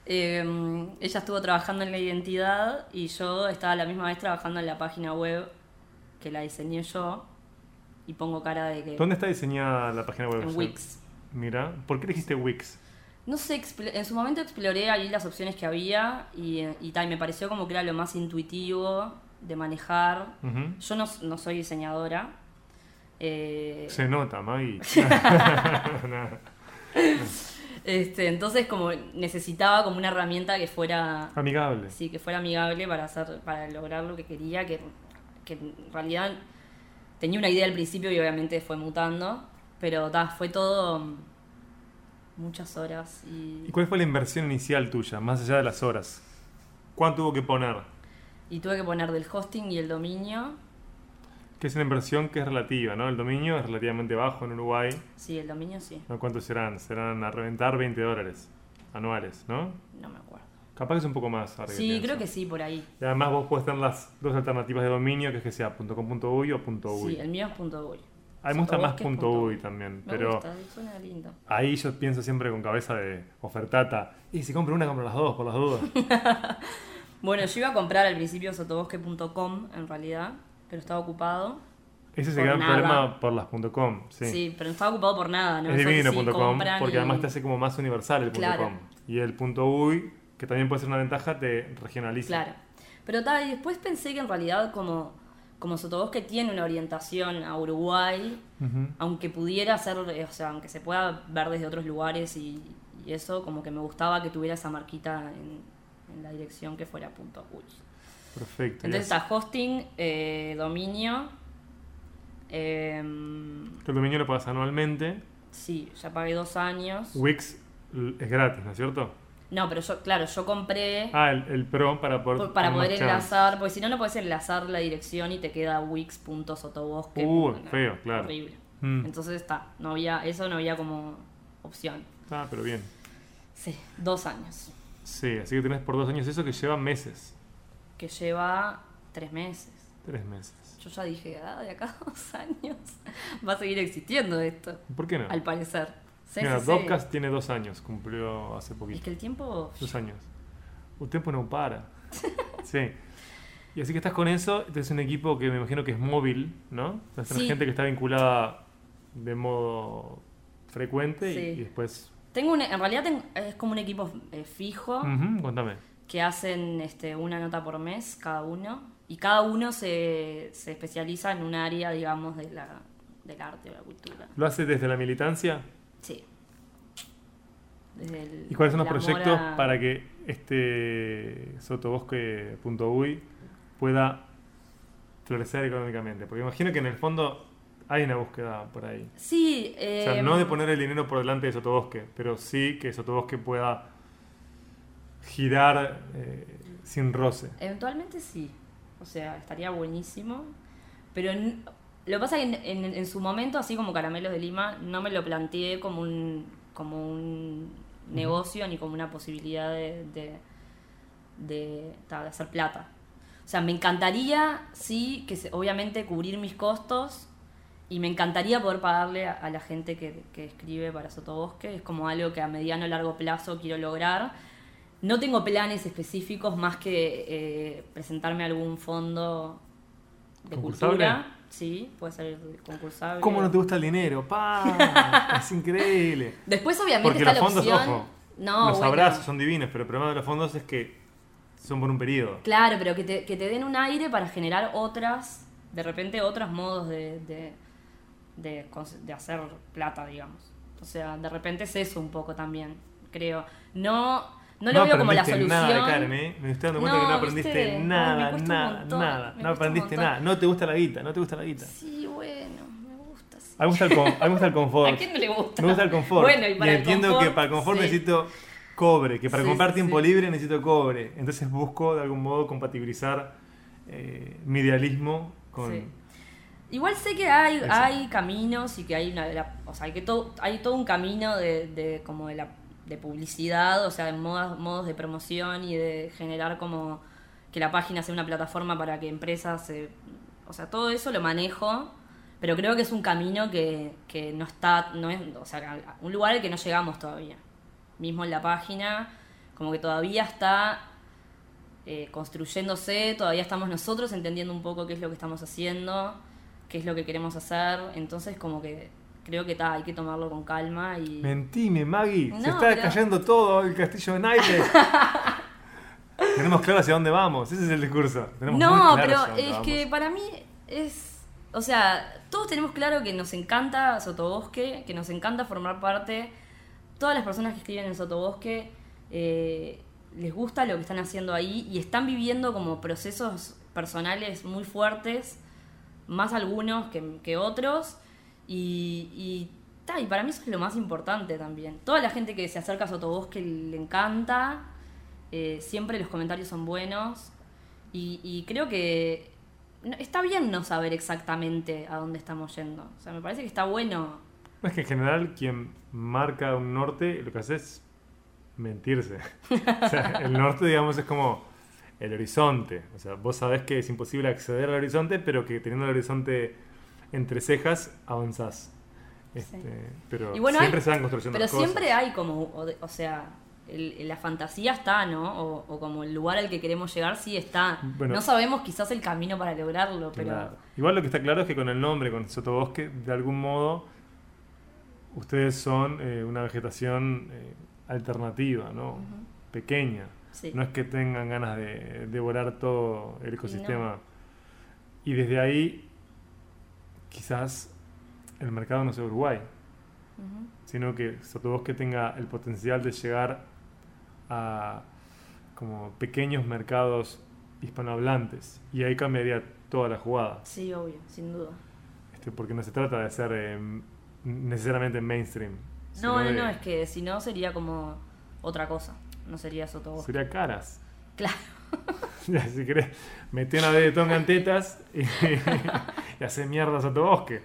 [SPEAKER 3] Ella estuvo trabajando en la identidad y yo estaba a la misma vez trabajando en la página web que la diseñé yo, y pongo cara de que
[SPEAKER 2] ¿Dónde está diseñada la página web?
[SPEAKER 3] en Wix.
[SPEAKER 2] Mira, ¿por qué elegiste Wix?
[SPEAKER 3] No sé, en su momento exploré ahí las opciones que había y me pareció como que era lo más intuitivo de manejar.
[SPEAKER 2] Ujú.
[SPEAKER 3] Yo no soy diseñadora.
[SPEAKER 2] Se nota, Maggie. No.
[SPEAKER 3] Entonces como necesitaba como una herramienta que fuera
[SPEAKER 2] Amigable.
[SPEAKER 3] sí, que fuera amigable para lograr lo que quería, que en realidad tenía una idea al principio y obviamente fue mutando, pero fue todo muchas horas
[SPEAKER 2] ¿Y cuál fue la inversión inicial tuya, más allá de las horas? ¿Cuánto tuvo que poner?
[SPEAKER 3] y tuve que poner del hosting y el dominio.
[SPEAKER 2] Que es una inversión que es relativa, ¿no? El dominio es relativamente bajo en Uruguay.
[SPEAKER 3] Sí, el dominio sí,
[SPEAKER 2] ¿No? ¿Cuántos serán? Serán a reventar $20 anuales, ¿no?
[SPEAKER 3] no me acuerdo.
[SPEAKER 2] Capaz que es un poco más. Ahora
[SPEAKER 3] Sí,
[SPEAKER 2] pienso.
[SPEAKER 3] creo que sí, por ahí.
[SPEAKER 2] Y además vos podés tener las dos alternativas de dominio, que es que sea .com.uy o .uy.
[SPEAKER 3] Sí, el mío es .uy.
[SPEAKER 2] A mí me gusta más
[SPEAKER 3] Sotobosque es
[SPEAKER 2] .uy también,
[SPEAKER 3] Me
[SPEAKER 2] pero
[SPEAKER 3] gusta, suena lindo.
[SPEAKER 2] ahí yo pienso siempre con cabeza de ofertata. Y si compro una, compro las dos, por las dudas.
[SPEAKER 3] Bueno, yo iba a comprar al principio sotobosque.com en realidad, pero estaba ocupado.
[SPEAKER 2] Ese se
[SPEAKER 3] Por
[SPEAKER 2] queda el
[SPEAKER 3] nada.
[SPEAKER 2] problema por las .com, sí.
[SPEAKER 3] Sí, pero no estaba ocupado por nada, ¿no?
[SPEAKER 2] Es
[SPEAKER 3] Eso
[SPEAKER 2] divino
[SPEAKER 3] sí,
[SPEAKER 2] .com,
[SPEAKER 3] compran
[SPEAKER 2] porque
[SPEAKER 3] y-
[SPEAKER 2] además te hace como más universal el
[SPEAKER 3] Claro.
[SPEAKER 2] .com. Y el .uy, que también puede ser una ventaja, te regionaliza.
[SPEAKER 3] Claro. Pero y después pensé que en realidad como Sotobosque tiene una orientación a Uruguay,
[SPEAKER 2] Ujú.
[SPEAKER 3] aunque pudiera ser, o sea, aunque se pueda ver desde otros lugares y eso, como que me gustaba que tuviera esa marquita en la dirección que fuera .uy.
[SPEAKER 2] Perfecto.
[SPEAKER 3] Entonces está hosting, dominio.
[SPEAKER 2] El dominio lo pagas anualmente.
[SPEAKER 3] Sí, ya pagué 2 años.
[SPEAKER 2] Wix es gratis, ¿no es cierto?
[SPEAKER 3] No, pero yo compré
[SPEAKER 2] El Pro para poder
[SPEAKER 3] para
[SPEAKER 2] tener
[SPEAKER 3] poder
[SPEAKER 2] más
[SPEAKER 3] enlazar, porque si no, no puedes enlazar la dirección y te queda wix.sotobosque.
[SPEAKER 2] Feo, claro.
[SPEAKER 3] Horrible. Entonces no había como opción.
[SPEAKER 2] Pero bien.
[SPEAKER 3] Sí, 2 años.
[SPEAKER 2] Sí, así que tenés por 2 años eso que lleva meses.
[SPEAKER 3] Que lleva 3 meses.
[SPEAKER 2] 3 meses.
[SPEAKER 3] Yo ya dije, de acá a 2 años va a seguir existiendo esto.
[SPEAKER 2] ¿Por qué no?
[SPEAKER 3] Al parecer. Sí,
[SPEAKER 2] Mira,
[SPEAKER 3] sí,
[SPEAKER 2] Dopcast tiene 2 años, cumplió hace poquito.
[SPEAKER 3] Es que el tiempo...
[SPEAKER 2] 2 años. El tiempo no para. Sí. Y así que estás con eso, tenés un equipo que me imagino que es móvil, ¿no? Tenés gente que está vinculada de modo frecuente y después...
[SPEAKER 3] En realidad es como un equipo fijo.
[SPEAKER 2] Contame.
[SPEAKER 3] Que hacen una nota por mes cada uno. Y cada uno se especializa en un área, digamos, del arte o la cultura.
[SPEAKER 2] ¿Lo hace desde la militancia?
[SPEAKER 3] Sí.
[SPEAKER 2] ¿Y cuáles son los proyectos para que sotobosque.uy pueda florecer económicamente? Porque imagino que en el fondo hay una búsqueda por ahí.
[SPEAKER 3] Sí.
[SPEAKER 2] O sea, no de poner el dinero por delante de Sotobosque, pero sí que Sotobosque pueda girar sin roce.
[SPEAKER 3] Eventualmente sí. O sea, estaría buenísimo. Pero lo que pasa es que en su momento, así como Caramelos de Lima, no me lo planteé como un negocio ni como una posibilidad de hacer plata. O sea, me encantaría, sí, obviamente cubrir mis costos y me encantaría poder pagarle a la gente que escribe para Sotobosque. Es como algo que a mediano o largo plazo quiero lograr. No tengo planes específicos más que presentarme a algún fondo de cultura. Sí, puede ser concursable.
[SPEAKER 2] ¿Cómo no te gusta el dinero? Es increíble.
[SPEAKER 3] Después obviamente
[SPEAKER 2] porque
[SPEAKER 3] está
[SPEAKER 2] los fondos,
[SPEAKER 3] la opción...
[SPEAKER 2] ojo,
[SPEAKER 3] no,
[SPEAKER 2] los abrazos son divinos, pero el problema de los fondos es que son por un periodo.
[SPEAKER 3] Claro, pero que te den un aire para generar de repente otros modos de hacer plata, digamos. O sea, de repente es eso un poco también, creo. No lo veo como la solución.
[SPEAKER 2] Nada, Karen, me estoy dando cuenta que no aprendiste nada. No aprendiste nada. No te gusta la guita.
[SPEAKER 3] Sí, bueno, me gusta. Sí.
[SPEAKER 2] A mí me gusta el confort.
[SPEAKER 3] ¿A quién no le gusta?
[SPEAKER 2] Me gusta el confort.
[SPEAKER 3] Bueno, y
[SPEAKER 2] entiendo
[SPEAKER 3] confort,
[SPEAKER 2] que para el confort necesito cobre, que para comprar tiempo libre necesito cobre. Entonces busco de algún modo compatibilizar mi idealismo con...
[SPEAKER 3] Sí. Igual sé que hay caminos y que hay hay todo un camino de publicidad, o sea, de modos de promoción y de generar como que la página sea una plataforma para que empresas o sea, todo eso lo manejo, pero creo que es un camino que no es, o sea, un lugar al que no llegamos todavía. Mismo en la página, como que todavía está construyéndose, todavía estamos nosotros entendiendo un poco qué es lo que estamos haciendo, qué es lo que queremos hacer, entonces como que creo que hay que tomarlo con calma y...
[SPEAKER 2] Mentime, Maggie, se está cayendo todo el castillo de naipes. Tenemos claro hacia dónde vamos, ese es el discurso.
[SPEAKER 3] Pero es que para mí es... O sea, todos tenemos claro que nos encanta Sotobosque, que nos encanta formar parte. Todas las personas que escriben en Sotobosque les gusta lo que están haciendo ahí y están viviendo como procesos personales muy fuertes, más algunos que otros. Y para mí eso es lo más importante también. Toda la gente que se acerca a Sotobosque le encanta, siempre los comentarios son buenos y creo que está bien no saber exactamente a dónde estamos yendo. O sea, me parece que está bueno.
[SPEAKER 2] Es que en general quien marca un norte lo que hace es mentirse. O sea, el norte, digamos, es como el horizonte. O sea, vos sabés que es imposible acceder al horizonte, pero que teniendo el horizonte entre cejas avanzás. Pero siempre se van construyendo
[SPEAKER 3] pero
[SPEAKER 2] cosas.
[SPEAKER 3] Siempre hay como, o sea, la fantasía está, ¿no? O como el lugar al que queremos llegar sí está. Bueno, no sabemos quizás el camino para lograrlo, pero...
[SPEAKER 2] Claro. Igual lo que está claro es que con el nombre, con Sotobosque, de algún modo ustedes son una vegetación alternativa, ¿no? Uh-huh. Pequeña.
[SPEAKER 3] Sí.
[SPEAKER 2] No es que tengan ganas de devorar todo el ecosistema. No. Y desde ahí quizás el mercado no sea Uruguay, uh-huh, sino que Sotobosque tenga el potencial de llegar a como pequeños mercados hispanohablantes. Y ahí cambiaría toda la jugada.
[SPEAKER 3] Sí, obvio, sin duda.
[SPEAKER 2] Porque no se trata de ser necesariamente mainstream.
[SPEAKER 3] No,
[SPEAKER 2] sino
[SPEAKER 3] es que si no sería como otra cosa. No sería Sotobosque.
[SPEAKER 2] Sería Caras.
[SPEAKER 3] Claro.
[SPEAKER 2] Ya, si querés, meté una vez de Tonga en tetas y hace mierda a Sotobosque.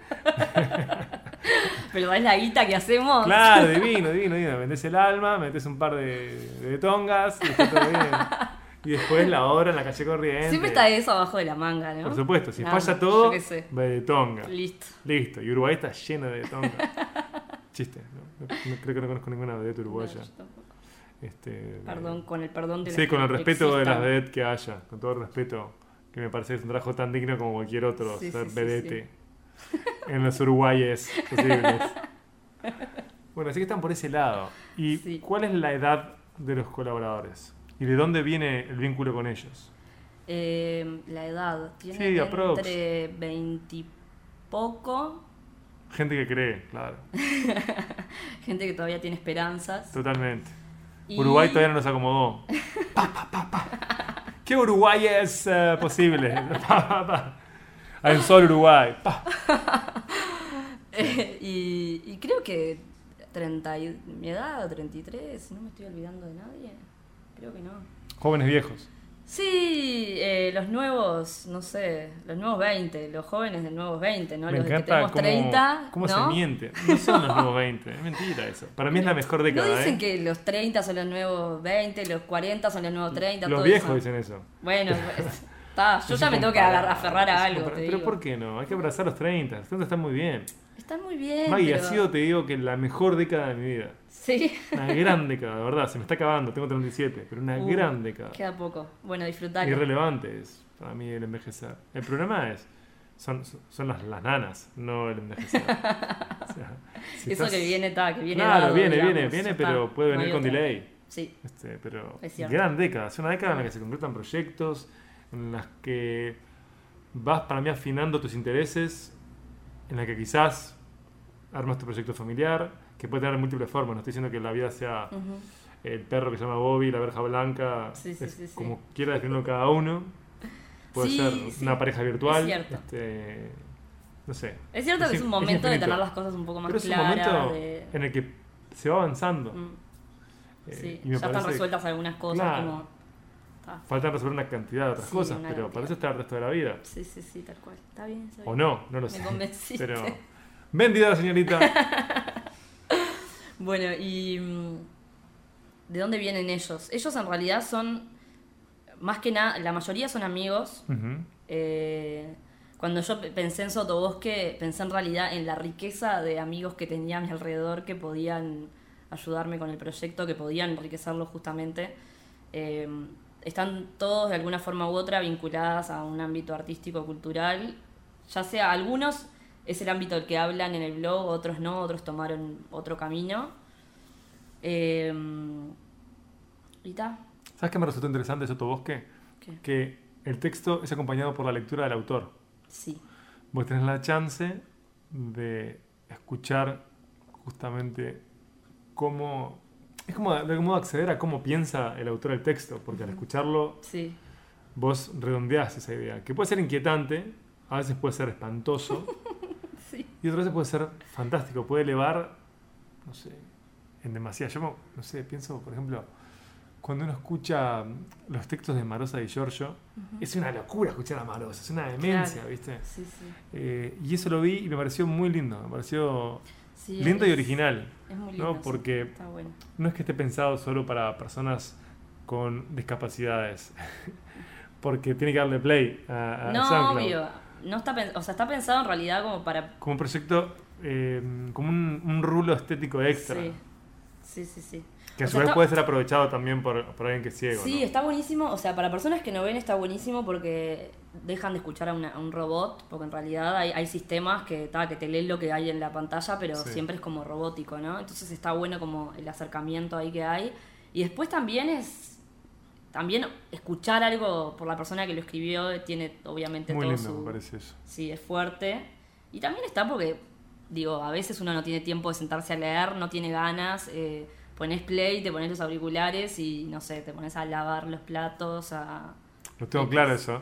[SPEAKER 3] Pero es la guita que hacemos.
[SPEAKER 2] Claro, divino. Vendés el alma, metés un par de tongas y está todo bien. Y después la obra en la calle Corrientes.
[SPEAKER 3] Siempre está eso abajo de la manga, ¿no?
[SPEAKER 2] Por supuesto, si
[SPEAKER 3] Nada,
[SPEAKER 2] falla todo,
[SPEAKER 3] yo qué sé.
[SPEAKER 2] ve de tonga.
[SPEAKER 3] Listo.
[SPEAKER 2] Y Uruguay está lleno de tonga. Chiste, ¿no? Creo que no conozco ninguna vedette uruguaya.
[SPEAKER 3] No, yo tampoco.
[SPEAKER 2] Perdón,
[SPEAKER 3] con el perdón de
[SPEAKER 2] sí, con el respeto de
[SPEAKER 3] existan.
[SPEAKER 2] las vedettes que haya, con todo el respeto, que me parece que es un trabajo tan digno como cualquier otro,
[SPEAKER 3] Sí,
[SPEAKER 2] ser
[SPEAKER 3] sí,
[SPEAKER 2] vedette en los uruguayes posibles. Bueno, así que están por ese lado. ¿Y
[SPEAKER 3] Sí.
[SPEAKER 2] cuál es la edad de los colaboradores? ¿Y de dónde viene el vínculo con ellos?
[SPEAKER 3] La edad. Tiene
[SPEAKER 2] Sí, aprox.
[SPEAKER 3] entre 20 y poco.
[SPEAKER 2] Gente que cree, claro,
[SPEAKER 3] Gente que todavía tiene esperanzas.
[SPEAKER 2] totalmente.
[SPEAKER 3] Y-
[SPEAKER 2] Uruguay todavía no nos acomodó. Pa. ¿Qué Uruguay es posible? Pa. Hay un solo Uruguay. Pa.
[SPEAKER 3] y creo que mi edad, 33, si no me estoy olvidando de nadie. Creo que no.
[SPEAKER 2] Jóvenes viejos.
[SPEAKER 3] Sí, los nuevos, no sé, los nuevos 20, los jóvenes del nuevos 20, ¿no?
[SPEAKER 2] Me
[SPEAKER 3] Los que
[SPEAKER 2] encanta
[SPEAKER 3] tenemos 30,
[SPEAKER 2] cómo
[SPEAKER 3] ¿no?
[SPEAKER 2] se miente. No son los nuevos 20, es mentira eso. Para mí es la mejor década.
[SPEAKER 3] No dicen
[SPEAKER 2] ¿eh?
[SPEAKER 3] que los 30 son los nuevos 20, los 40 son los nuevos 30,
[SPEAKER 2] Los
[SPEAKER 3] todo
[SPEAKER 2] viejos
[SPEAKER 3] eso.
[SPEAKER 2] dicen eso.
[SPEAKER 3] Bueno, está, yo ya me tengo que aferrar a algo, te
[SPEAKER 2] Pero
[SPEAKER 3] digo.
[SPEAKER 2] ¿por qué no? Hay que abrazar los 30. Los 30 están muy bien.
[SPEAKER 3] Están muy bien,
[SPEAKER 2] Maggie,
[SPEAKER 3] pero...
[SPEAKER 2] ha sido, te digo, que la mejor década de mi vida.
[SPEAKER 3] Sí.
[SPEAKER 2] Una gran década, de verdad. Se me está acabando, tengo 37, pero una gran década.
[SPEAKER 3] Queda poco. Bueno, disfrutar.
[SPEAKER 2] Irrelevante es para mí el envejecer. El problema es son las nanas, no el envejecer. O sea, si
[SPEAKER 3] Eso
[SPEAKER 2] estás-
[SPEAKER 3] que viene, que viene
[SPEAKER 2] Claro,
[SPEAKER 3] dado,
[SPEAKER 2] viene,
[SPEAKER 3] digamos, ya
[SPEAKER 2] pero
[SPEAKER 3] está,
[SPEAKER 2] puede
[SPEAKER 3] no
[SPEAKER 2] venir
[SPEAKER 3] hay
[SPEAKER 2] con
[SPEAKER 3] otra.
[SPEAKER 2] delay.
[SPEAKER 3] Sí,
[SPEAKER 2] Pero
[SPEAKER 3] Es cierto.
[SPEAKER 2] gran década, es una década en la que se concretan proyectos, en las que vas para mí afinando tus intereses, en la que quizás armas tu proyecto familiar, que puede tener múltiples formas. No estoy diciendo que la vida sea
[SPEAKER 3] Ujú.
[SPEAKER 2] el perro que se llama Bobby, la verja blanca,
[SPEAKER 3] Sí,
[SPEAKER 2] es
[SPEAKER 3] sí.
[SPEAKER 2] como quiera definirlo cada uno. Puede
[SPEAKER 3] Sí,
[SPEAKER 2] ser
[SPEAKER 3] sí.
[SPEAKER 2] una pareja virtual.
[SPEAKER 3] Es cierto.
[SPEAKER 2] No sé.
[SPEAKER 3] Es cierto que es un momento de
[SPEAKER 2] infinito.
[SPEAKER 3] tener las cosas un poco más
[SPEAKER 2] Pero es un
[SPEAKER 3] claras.
[SPEAKER 2] momento
[SPEAKER 3] de...
[SPEAKER 2] en el que se va avanzando.
[SPEAKER 3] Sí,
[SPEAKER 2] Y me
[SPEAKER 3] ya están
[SPEAKER 2] parece-
[SPEAKER 3] resueltas algunas cosas
[SPEAKER 2] Claro.
[SPEAKER 3] como... Está.
[SPEAKER 2] Faltan resolver una cantidad de otras
[SPEAKER 3] Sí,
[SPEAKER 2] cosas,
[SPEAKER 3] una
[SPEAKER 2] pero
[SPEAKER 3] cantidad.
[SPEAKER 2] para eso está el resto de la vida.
[SPEAKER 3] Sí, tal cual. Está bien, está bien.
[SPEAKER 2] O no lo
[SPEAKER 3] Me
[SPEAKER 2] sé.
[SPEAKER 3] convenciste.
[SPEAKER 2] Pero. Vendida, señorita.
[SPEAKER 3] Bueno, y... ¿de dónde vienen ellos? Ellos en realidad son... Más que nada, la mayoría son amigos.
[SPEAKER 2] Ujú.
[SPEAKER 3] Cuando yo pensé en Sotobosque, pensé en realidad en la riqueza de amigos que tenía a mi alrededor que podían ayudarme con el proyecto, que podían enriquecerlo justamente. Están todos de alguna forma u otra vinculadas a un ámbito artístico, cultural, ya sea algunos es el ámbito del que hablan en el blog, otros no, otros tomaron otro camino. Y ta.
[SPEAKER 2] ¿Sabes qué me resultó interesante de Sotobosque?
[SPEAKER 3] ¿Qué?
[SPEAKER 2] Que el texto es acompañado por la lectura del autor.
[SPEAKER 3] Sí.
[SPEAKER 2] Vos tenés la chance de escuchar justamente cómo... Es como de algún modo acceder a cómo piensa el autor del texto, porque al escucharlo
[SPEAKER 3] Sí.
[SPEAKER 2] vos redondeás esa idea, que puede ser inquietante, a veces puede ser espantoso,
[SPEAKER 3] Sí.
[SPEAKER 2] y otras veces puede ser fantástico, puede elevar, no sé, en demasía. Yo, no sé, pienso, por ejemplo, cuando uno escucha los textos de Marosa Di Giorgio, es una locura escuchar a Marosa, es una demencia,
[SPEAKER 3] Claro.
[SPEAKER 2] ¿viste?
[SPEAKER 3] Sí.
[SPEAKER 2] Y eso lo vi y me pareció muy lindo, me pareció
[SPEAKER 3] Sí,
[SPEAKER 2] lindo y
[SPEAKER 3] es-
[SPEAKER 2] original,
[SPEAKER 3] Es muy
[SPEAKER 2] ¿no?
[SPEAKER 3] lindo. sí,
[SPEAKER 2] Porque
[SPEAKER 3] está bueno.
[SPEAKER 2] no es que esté pensado solo para personas con discapacidades, porque tiene que darle play a
[SPEAKER 3] No,
[SPEAKER 2] SoundCloud.
[SPEAKER 3] obvio. No está, o sea, está pensado en realidad como para...
[SPEAKER 2] Como un proyecto, como un rulo estético extra,
[SPEAKER 3] Sí.
[SPEAKER 2] que a
[SPEAKER 3] O
[SPEAKER 2] su
[SPEAKER 3] sea,
[SPEAKER 2] vez
[SPEAKER 3] está-
[SPEAKER 2] puede ser aprovechado también por alguien que es ciego.
[SPEAKER 3] Sí,
[SPEAKER 2] ¿no?
[SPEAKER 3] está buenísimo. O sea, para personas que no ven está buenísimo porque dejan de escuchar a un robot, porque en realidad hay sistemas que te leen lo que hay en la pantalla, pero
[SPEAKER 2] Sí.
[SPEAKER 3] siempre es como robótico, ¿no? Entonces está bueno como el acercamiento ahí que hay. Y después también escuchar algo por la persona que lo escribió tiene obviamente
[SPEAKER 2] Muy
[SPEAKER 3] todo
[SPEAKER 2] lindo,
[SPEAKER 3] su...
[SPEAKER 2] me parece eso.
[SPEAKER 3] Sí, es fuerte. Y también está porque, digo, a veces uno no tiene tiempo de sentarse a leer, no tiene ganas, pones play, te pones los auriculares y, no sé, te pones a lavar los platos, a
[SPEAKER 2] Lo tengo claro eso.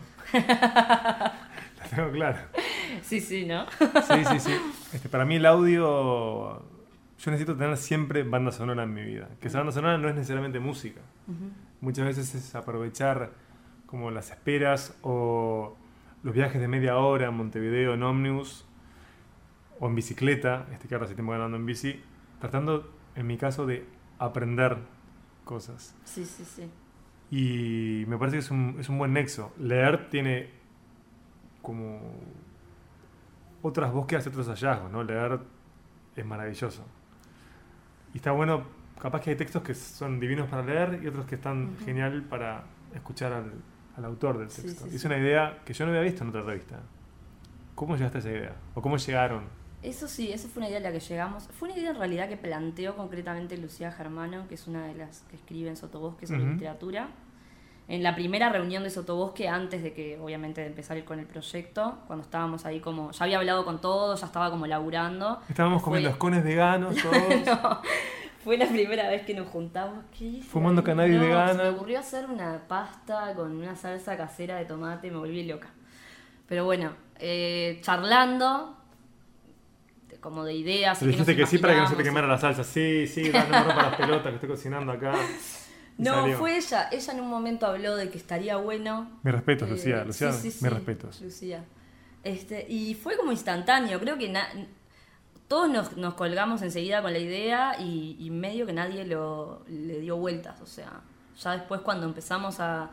[SPEAKER 2] Lo tengo claro.
[SPEAKER 3] Sí, ¿no?
[SPEAKER 2] Sí. Para mí el audio... Yo necesito tener siempre banda sonora en mi vida. Que esa banda sonora no es necesariamente música. Muchas veces es aprovechar como las esperas o los viajes de media hora en Montevideo, en ómnibus o en bicicleta, que ahora sí estoy andando en bici, tratando, en mi caso, de aprender cosas.
[SPEAKER 3] Sí.
[SPEAKER 2] Y me parece que es un buen nexo. Leer tiene como otras búsquedas y otros hallazgos, ¿no? Leer es maravilloso. Y está bueno, capaz que hay textos que son divinos para leer y otros que están genial para escuchar al autor del texto. Sí. Es una idea que yo no había visto en otra revista. ¿Cómo llegaste a esa idea? ¿O cómo llegaron?
[SPEAKER 3] Eso fue una idea a la que llegamos. Fue una idea en realidad que planteó concretamente Lucía Germano, que es una de las que escribe en Sotobosque sobre literatura. En la primera reunión de Sotobosque, antes de que, obviamente, de empezar con el proyecto, cuando estábamos ahí como... Ya había hablado con todos, ya estaba como laburando.
[SPEAKER 2] Estábamos comiendo escones veganos todos.
[SPEAKER 3] No, fue la primera vez que nos juntamos. ¿Qué hice?
[SPEAKER 2] Fumando cannabis vegana.
[SPEAKER 3] Se me ocurrió hacer una pasta con una salsa casera de tomate, me volví loca. Pero bueno, charlando... como de ideas.
[SPEAKER 2] Pero dijiste que sí para que no se te quemara la salsa. Sí, no me rompa las pelotas que estoy cocinando acá.
[SPEAKER 3] No, salió. Fue ella. Ella en un momento habló de que estaría bueno.
[SPEAKER 2] Me respeto, Lucía. Lucía,
[SPEAKER 3] sí.
[SPEAKER 2] me respeto.
[SPEAKER 3] Lucía. Y fue como instantáneo. Creo que todos nos colgamos enseguida con la idea y medio que nadie le dio vueltas. O sea, ya después cuando empezamos a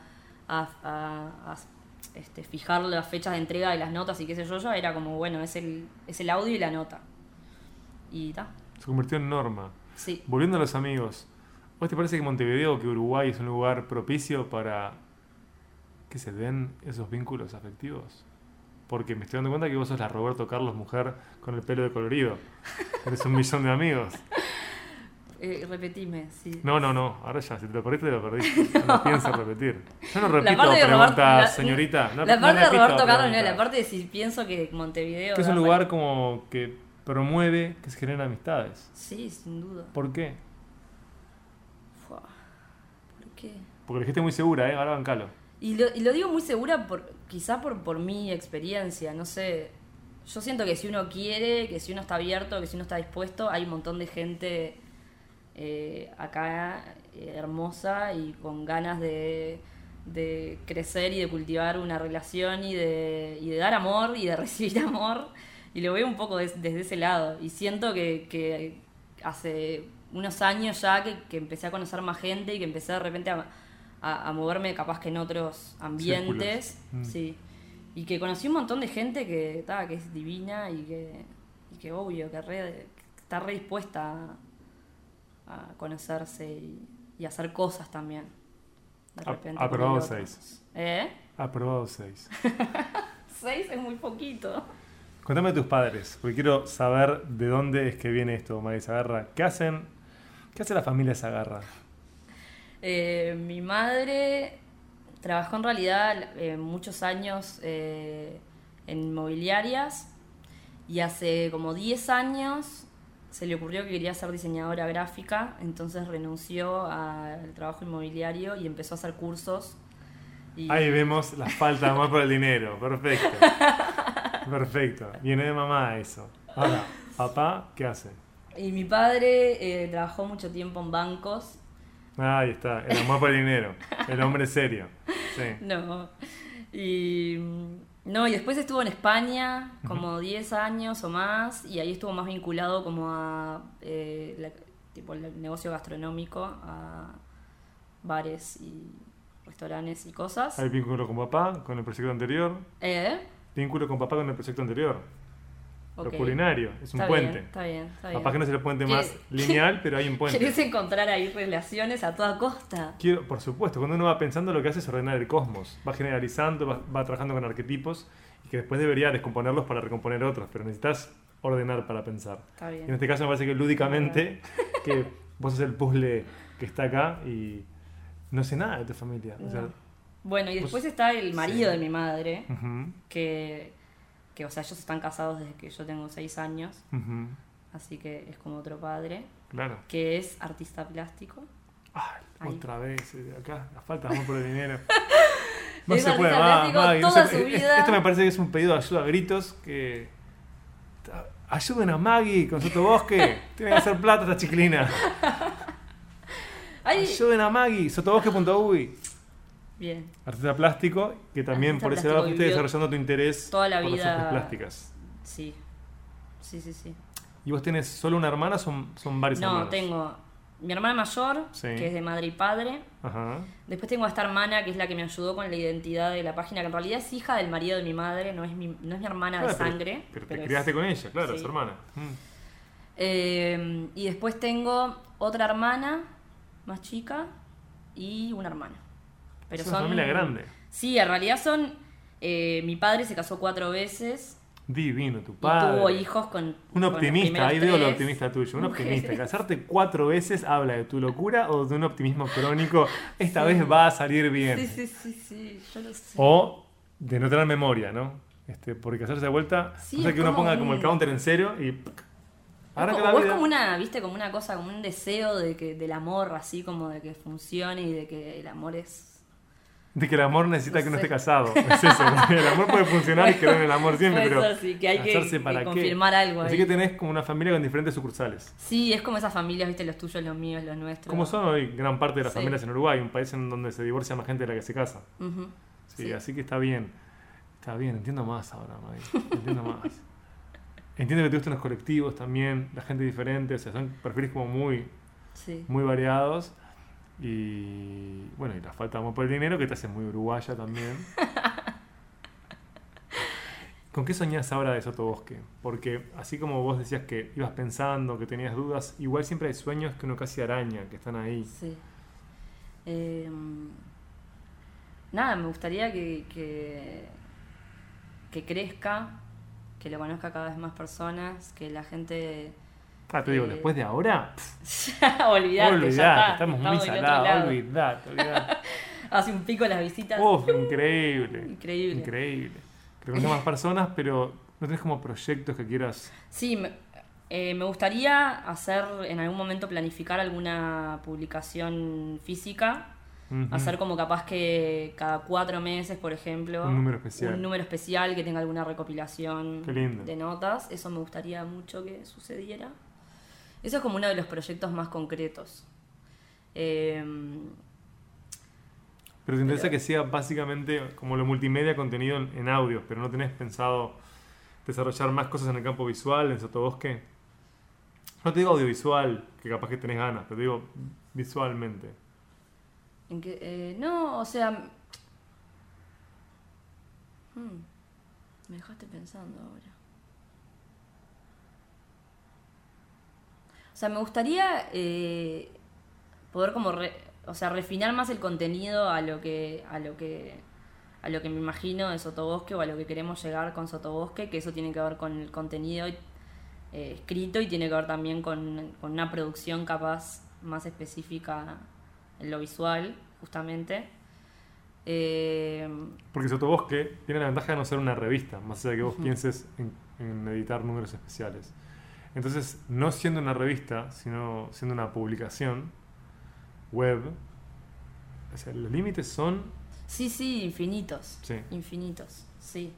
[SPEAKER 3] fijar las fechas de entrega de las notas y qué sé yo, ya era como, bueno, es el audio y la nota. Y ta.
[SPEAKER 2] Se convirtió en norma.
[SPEAKER 3] Sí.
[SPEAKER 2] Volviendo a los amigos, ¿vos te parece que Montevideo, que Uruguay es un lugar propicio para que se den esos vínculos afectivos? Porque me estoy dando cuenta que vos sos la Roberto Carlos mujer con el pelo de colorido. Eres 1 millón de amigos.
[SPEAKER 3] Repetime, sí.
[SPEAKER 2] No. Ahora ya, si te lo perdiste, te lo perdiste. No pienso repetir. Yo no repito preguntas, señorita.
[SPEAKER 3] La parte de Roberto Carlos, no, la parte de si pienso que Montevideo...
[SPEAKER 2] Que es un lugar como que promueve, que se generan amistades.
[SPEAKER 3] Sí, sin duda.
[SPEAKER 2] ¿Por qué?
[SPEAKER 3] ¿Por qué?
[SPEAKER 2] Porque lo dijiste muy segura, ahora bancalo.
[SPEAKER 3] Y lo digo muy segura quizá por mi experiencia, no sé. Yo siento que si uno quiere, que si uno está abierto, que si uno está dispuesto, hay un montón de gente acá hermosa y con ganas de crecer y de cultivar una relación y de dar amor y de recibir amor. Y lo veo un poco desde ese lado. Y siento que hace unos años ya que empecé a conocer más gente y que empecé de repente a moverme capaz que en otros ambientes. Sí. Y que conocí un montón de gente que es divina y que obvio, que está re dispuesta a conocerse y a hacer cosas también. De repente.
[SPEAKER 2] Aprobado 6.
[SPEAKER 3] ¿Eh?
[SPEAKER 2] Aprobado 6.
[SPEAKER 3] 6 es muy poquito.
[SPEAKER 2] Contame de tus padres, porque quiero saber de dónde es que viene esto, Maggie Sagarra. ¿Qué hace la familia Sagarra?
[SPEAKER 3] Mi madre trabajó en realidad muchos años en inmobiliarias y hace como 10 años se le ocurrió que quería ser diseñadora gráfica, entonces renunció al trabajo inmobiliario y empezó a hacer cursos.
[SPEAKER 2] Ahí vemos la falta de amor por el dinero, perfecto. Perfecto, viene de mamá eso. Ahora, ¿papá qué hace?
[SPEAKER 3] Y mi padre trabajó mucho tiempo en bancos.
[SPEAKER 2] Ahí está, el amor por el dinero, el hombre serio. Sí.
[SPEAKER 3] Y después estuvo en España como 10 años o más y ahí estuvo más vinculado como a el negocio gastronómico, a bares y restaurantes y cosas.
[SPEAKER 2] ¿Hay vínculo con papá, con el proyecto anterior? Vínculo con papá con el proyecto anterior. Okay. Lo culinario, es un puente.
[SPEAKER 3] Está bien.
[SPEAKER 2] Capaz que no es el puente más lineal, pero hay un puente.
[SPEAKER 3] ¿Querés encontrar ahí relaciones a toda costa?
[SPEAKER 2] Por supuesto, cuando uno va pensando lo que hace es ordenar el cosmos. Va generalizando, va trabajando con arquetipos y que después debería descomponerlos para recomponer otros, pero necesitas ordenar para pensar.
[SPEAKER 3] Está bien.
[SPEAKER 2] Y en este caso me parece que lúdicamente, que vos sos el puzzle que está acá y no sé nada de tu familia.
[SPEAKER 3] No.
[SPEAKER 2] O sea,
[SPEAKER 3] bueno, y después está el marido de mi madre, que o sea, ellos están casados desde que yo tengo 6 años, así que es como otro padre,
[SPEAKER 2] claro,
[SPEAKER 3] que es artista plástico.
[SPEAKER 2] Ay, otra vez, acá, la falta de amor por el dinero. No
[SPEAKER 3] Es
[SPEAKER 2] se puede
[SPEAKER 3] artista
[SPEAKER 2] más,
[SPEAKER 3] plástico
[SPEAKER 2] Maggie, no
[SPEAKER 3] toda
[SPEAKER 2] se-
[SPEAKER 3] su vida.
[SPEAKER 2] Esto me parece que es un pedido de ayuda a gritos que... Ayuden a Maggie con Sotobosque. Tiene que hacer plata esta chiquilina.
[SPEAKER 3] Ay,
[SPEAKER 2] Ayuden a Maggie, sotobosque.uy.
[SPEAKER 3] bien.
[SPEAKER 2] Artista plástico, que también
[SPEAKER 3] Artista
[SPEAKER 2] por ese
[SPEAKER 3] plástico,
[SPEAKER 2] lado fuiste
[SPEAKER 3] vivió
[SPEAKER 2] desarrollando tu interés
[SPEAKER 3] toda la
[SPEAKER 2] por las
[SPEAKER 3] vida.
[SPEAKER 2] artes plásticas.
[SPEAKER 3] Sí. Sí.
[SPEAKER 2] ¿Y vos tenés solo una hermana o son varios
[SPEAKER 3] No,
[SPEAKER 2] hermanos?
[SPEAKER 3] tengo mi hermana mayor,
[SPEAKER 2] Sí.
[SPEAKER 3] que es de madre y padre.
[SPEAKER 2] Ajá.
[SPEAKER 3] Después tengo a esta hermana, que es la que me ayudó con la identidad de la página, que en realidad es hija del marido de mi madre, no es mi hermana de
[SPEAKER 2] Claro,
[SPEAKER 3] sangre.
[SPEAKER 2] Pero te
[SPEAKER 3] pero
[SPEAKER 2] criaste
[SPEAKER 3] es-
[SPEAKER 2] con ella, claro,
[SPEAKER 3] sí.
[SPEAKER 2] es hermana.
[SPEAKER 3] Y después tengo otra hermana más chica y una hermana. Pero
[SPEAKER 2] Es una familia grande.
[SPEAKER 3] Sí, en realidad son... mi padre se casó 4 veces
[SPEAKER 2] Divino, tu
[SPEAKER 3] y
[SPEAKER 2] padre.
[SPEAKER 3] tuvo hijos con...
[SPEAKER 2] Un
[SPEAKER 3] con los
[SPEAKER 2] optimista,
[SPEAKER 3] primeros
[SPEAKER 2] ahí veo lo
[SPEAKER 3] 3
[SPEAKER 2] optimista tuyo. Un
[SPEAKER 3] mujeres.
[SPEAKER 2] optimista. Casarte 4 veces habla de tu locura o de un optimismo crónico. Esta vez va a salir bien.
[SPEAKER 3] Sí, yo lo sé.
[SPEAKER 2] O de no tener memoria, ¿no? Porque casarse de vuelta,
[SPEAKER 3] Sí,
[SPEAKER 2] o sea
[SPEAKER 3] es
[SPEAKER 2] que uno
[SPEAKER 3] como
[SPEAKER 2] ponga
[SPEAKER 3] un-
[SPEAKER 2] como el counter en cero y. Arranca la
[SPEAKER 3] O es
[SPEAKER 2] vida.
[SPEAKER 3] como una, viste, como una cosa, como un deseo del amor, así como de que funcione y de que el amor es...
[SPEAKER 2] De que el amor necesita
[SPEAKER 3] No
[SPEAKER 2] que uno
[SPEAKER 3] sé.
[SPEAKER 2] esté casado. Es eso. El amor puede funcionar y quedar en el amor siempre,
[SPEAKER 3] Puede
[SPEAKER 2] pero.
[SPEAKER 3] ser, sí, que hay que-
[SPEAKER 2] casarse para
[SPEAKER 3] que
[SPEAKER 2] qué.
[SPEAKER 3] confirmar algo
[SPEAKER 2] Así
[SPEAKER 3] ahí.
[SPEAKER 2] que tenés como una familia con diferentes sucursales.
[SPEAKER 3] Sí, es como esas familias, viste, los tuyos, los míos, los nuestros.
[SPEAKER 2] Como son hoy gran parte de las
[SPEAKER 3] Sí.
[SPEAKER 2] familias en Uruguay, un país en donde se divorcia más gente de la que se casa.
[SPEAKER 3] Ujú.
[SPEAKER 2] Sí,
[SPEAKER 3] Sí.
[SPEAKER 2] así que está bien. Está bien, entiendo más ahora, Maggie. Entiendo más. Entiendo que te gustan los colectivos también, la gente diferente, o sea, son perfiles como muy,
[SPEAKER 3] Sí.
[SPEAKER 2] muy variados. Y bueno, y la falta de amor por el dinero que te hace muy uruguaya también. ¿Con qué soñás ahora de Sotobosque? Porque así como vos decías que ibas pensando, que tenías dudas, igual siempre hay sueños que uno casi araña, que están ahí.
[SPEAKER 3] Sí. Nada, me gustaría que crezca, que lo conozca cada vez más personas, que la gente...
[SPEAKER 2] Ah, te digo, después de ahora,
[SPEAKER 3] Olvidate, ya está,
[SPEAKER 2] estamos muy
[SPEAKER 3] del otro
[SPEAKER 2] salados,
[SPEAKER 3] lado.
[SPEAKER 2] olvidate.
[SPEAKER 3] Hace un pico las visitas.
[SPEAKER 2] Uf, increíble.
[SPEAKER 3] Increíble.
[SPEAKER 2] Increíble. Que conozcas más personas, pero no tenés como proyectos que quieras.
[SPEAKER 3] Sí, me gustaría hacer, en algún momento, planificar alguna publicación física.
[SPEAKER 2] Ujú.
[SPEAKER 3] Hacer como capaz que cada 4 meses, por ejemplo.
[SPEAKER 2] Un número especial.
[SPEAKER 3] Un número especial que tenga alguna recopilación
[SPEAKER 2] Qué lindo.
[SPEAKER 3] de notas. Eso me gustaría mucho que sucediera. Eso es como uno de los proyectos más concretos.
[SPEAKER 2] Pero te interesa que sea básicamente como lo multimedia contenido en audio, pero no tenés pensado desarrollar más cosas en el campo visual, en Sotobosque. No te digo audiovisual, que capaz que tenés ganas, pero te digo visualmente.
[SPEAKER 3] No, o sea... me dejaste pensando ahora. O sea, me gustaría poder como refinar más el contenido a lo que me imagino de Sotobosque o a lo que queremos llegar con Sotobosque, que eso tiene que ver con el contenido escrito y tiene que ver también con una producción capaz más específica en lo visual, justamente.
[SPEAKER 2] Porque Sotobosque tiene la ventaja de no ser una revista, más allá de que vos pienses en editar números especiales. Entonces, no siendo una revista, sino siendo una publicación web, o sea, los límites son...
[SPEAKER 3] Sí, infinitos.
[SPEAKER 2] Sí.
[SPEAKER 3] Infinitos, sí.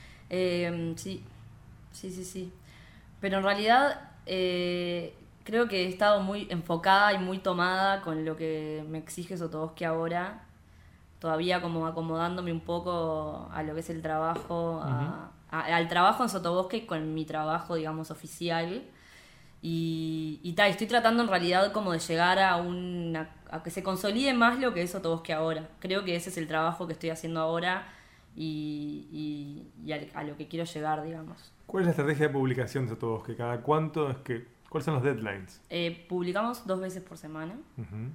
[SPEAKER 3] Sí. Pero en realidad creo que he estado muy enfocada y muy tomada con lo que me exige Sotobosque ahora. Todavía como acomodándome un poco a lo que es el trabajo, al trabajo en Sotobosque con mi trabajo, digamos, oficial. Y estoy tratando en realidad como de llegar a que se consolide más lo que es Sotobosque ahora. Creo que ese es el trabajo que estoy haciendo ahora y a lo que quiero llegar, digamos.
[SPEAKER 2] ¿Cuál es la estrategia de publicación de Sotobosque? ¿Cada cuánto es que... ¿Cuáles son los deadlines?
[SPEAKER 3] Publicamos 2 veces por semana.
[SPEAKER 2] Ujú.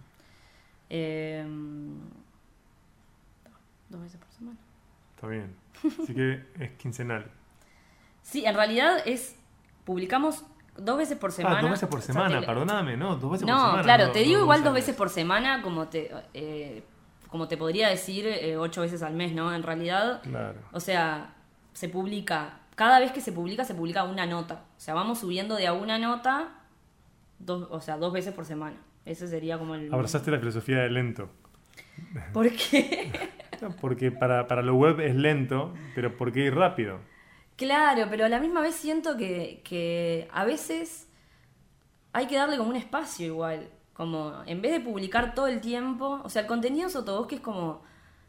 [SPEAKER 3] 2 veces por semana.
[SPEAKER 2] Está bien. Así que es quincenal.
[SPEAKER 3] Sí, en realidad publicamos 2 veces por semana.
[SPEAKER 2] 2 veces por
[SPEAKER 3] O sea,
[SPEAKER 2] semana, perdóname, no, 2 veces por
[SPEAKER 3] No,
[SPEAKER 2] semana.
[SPEAKER 3] claro,
[SPEAKER 2] no,
[SPEAKER 3] te digo
[SPEAKER 2] no,
[SPEAKER 3] igual
[SPEAKER 2] no
[SPEAKER 3] 2
[SPEAKER 2] sabes.
[SPEAKER 3] veces por semana, como te podría decir 8 veces al mes, ¿no? En realidad,
[SPEAKER 2] Claro.
[SPEAKER 3] o sea, cada vez que se publica una nota. O sea, vamos subiendo de a una nota, 2 veces por semana. Ese sería como el...
[SPEAKER 2] Abrazaste la filosofía de lento.
[SPEAKER 3] ¿Por qué?
[SPEAKER 2] Porque para lo web es lento, pero ¿por qué ir rápido?
[SPEAKER 3] Claro, pero a la misma vez siento que a veces hay que darle como un espacio igual. Como en vez de publicar todo el tiempo, o sea, el contenido de Sotobosque es como...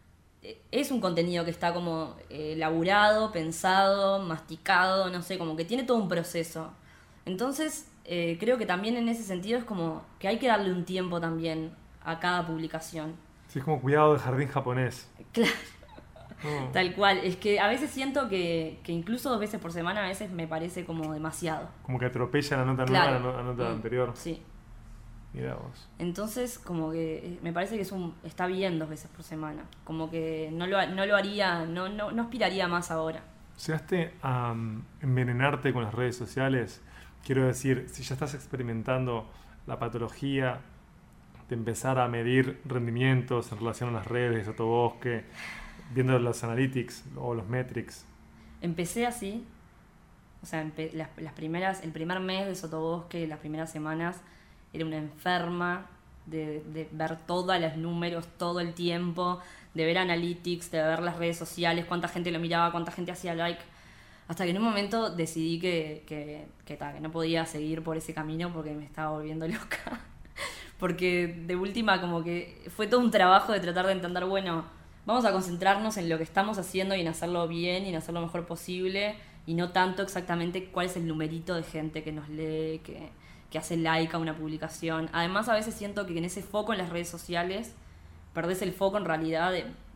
[SPEAKER 3] Es un contenido que está como elaborado, pensado, masticado, no sé, como que tiene todo un proceso. Entonces, creo que también en ese sentido es como que hay que darle un tiempo también a cada publicación.
[SPEAKER 2] Sí, es como cuidado de jardín japonés.
[SPEAKER 3] Claro.
[SPEAKER 2] No,
[SPEAKER 3] Tal cual, es que a veces siento que incluso 2 veces por semana a veces me parece como demasiado.
[SPEAKER 2] como que atropella la nota
[SPEAKER 3] Claro.
[SPEAKER 2] nueva a la nota anterior.
[SPEAKER 3] Sí.
[SPEAKER 2] Mirá vos.
[SPEAKER 3] Entonces, como que me parece que está bien 2 veces por semana. Como que no lo haría, no aspiraría más ahora.
[SPEAKER 2] ¿Llegaste a envenenarte con las redes sociales? Quiero decir, si ya estás experimentando la patología de empezar a medir rendimientos en relación a las redes de Sotobosque, viendo los analytics o los metrics.
[SPEAKER 3] Empecé así, o sea, las primeras, el primer mes de Sotobosque, las primeras semanas, era una enferma de ver todos los números todo el tiempo, de ver analytics, de ver las redes sociales, cuánta gente lo miraba, cuánta gente hacía like. Hasta que en un momento decidí que no podía seguir por ese camino porque me estaba volviendo loca. Porque de última como que fue todo un trabajo de tratar de entender, bueno, vamos a concentrarnos en lo que estamos haciendo y en hacerlo bien y en hacerlo lo mejor posible y no tanto exactamente cuál es el numerito de gente que nos lee, que hace like a una publicación. Además, a veces siento que en ese foco en las redes sociales perdés el foco en realidad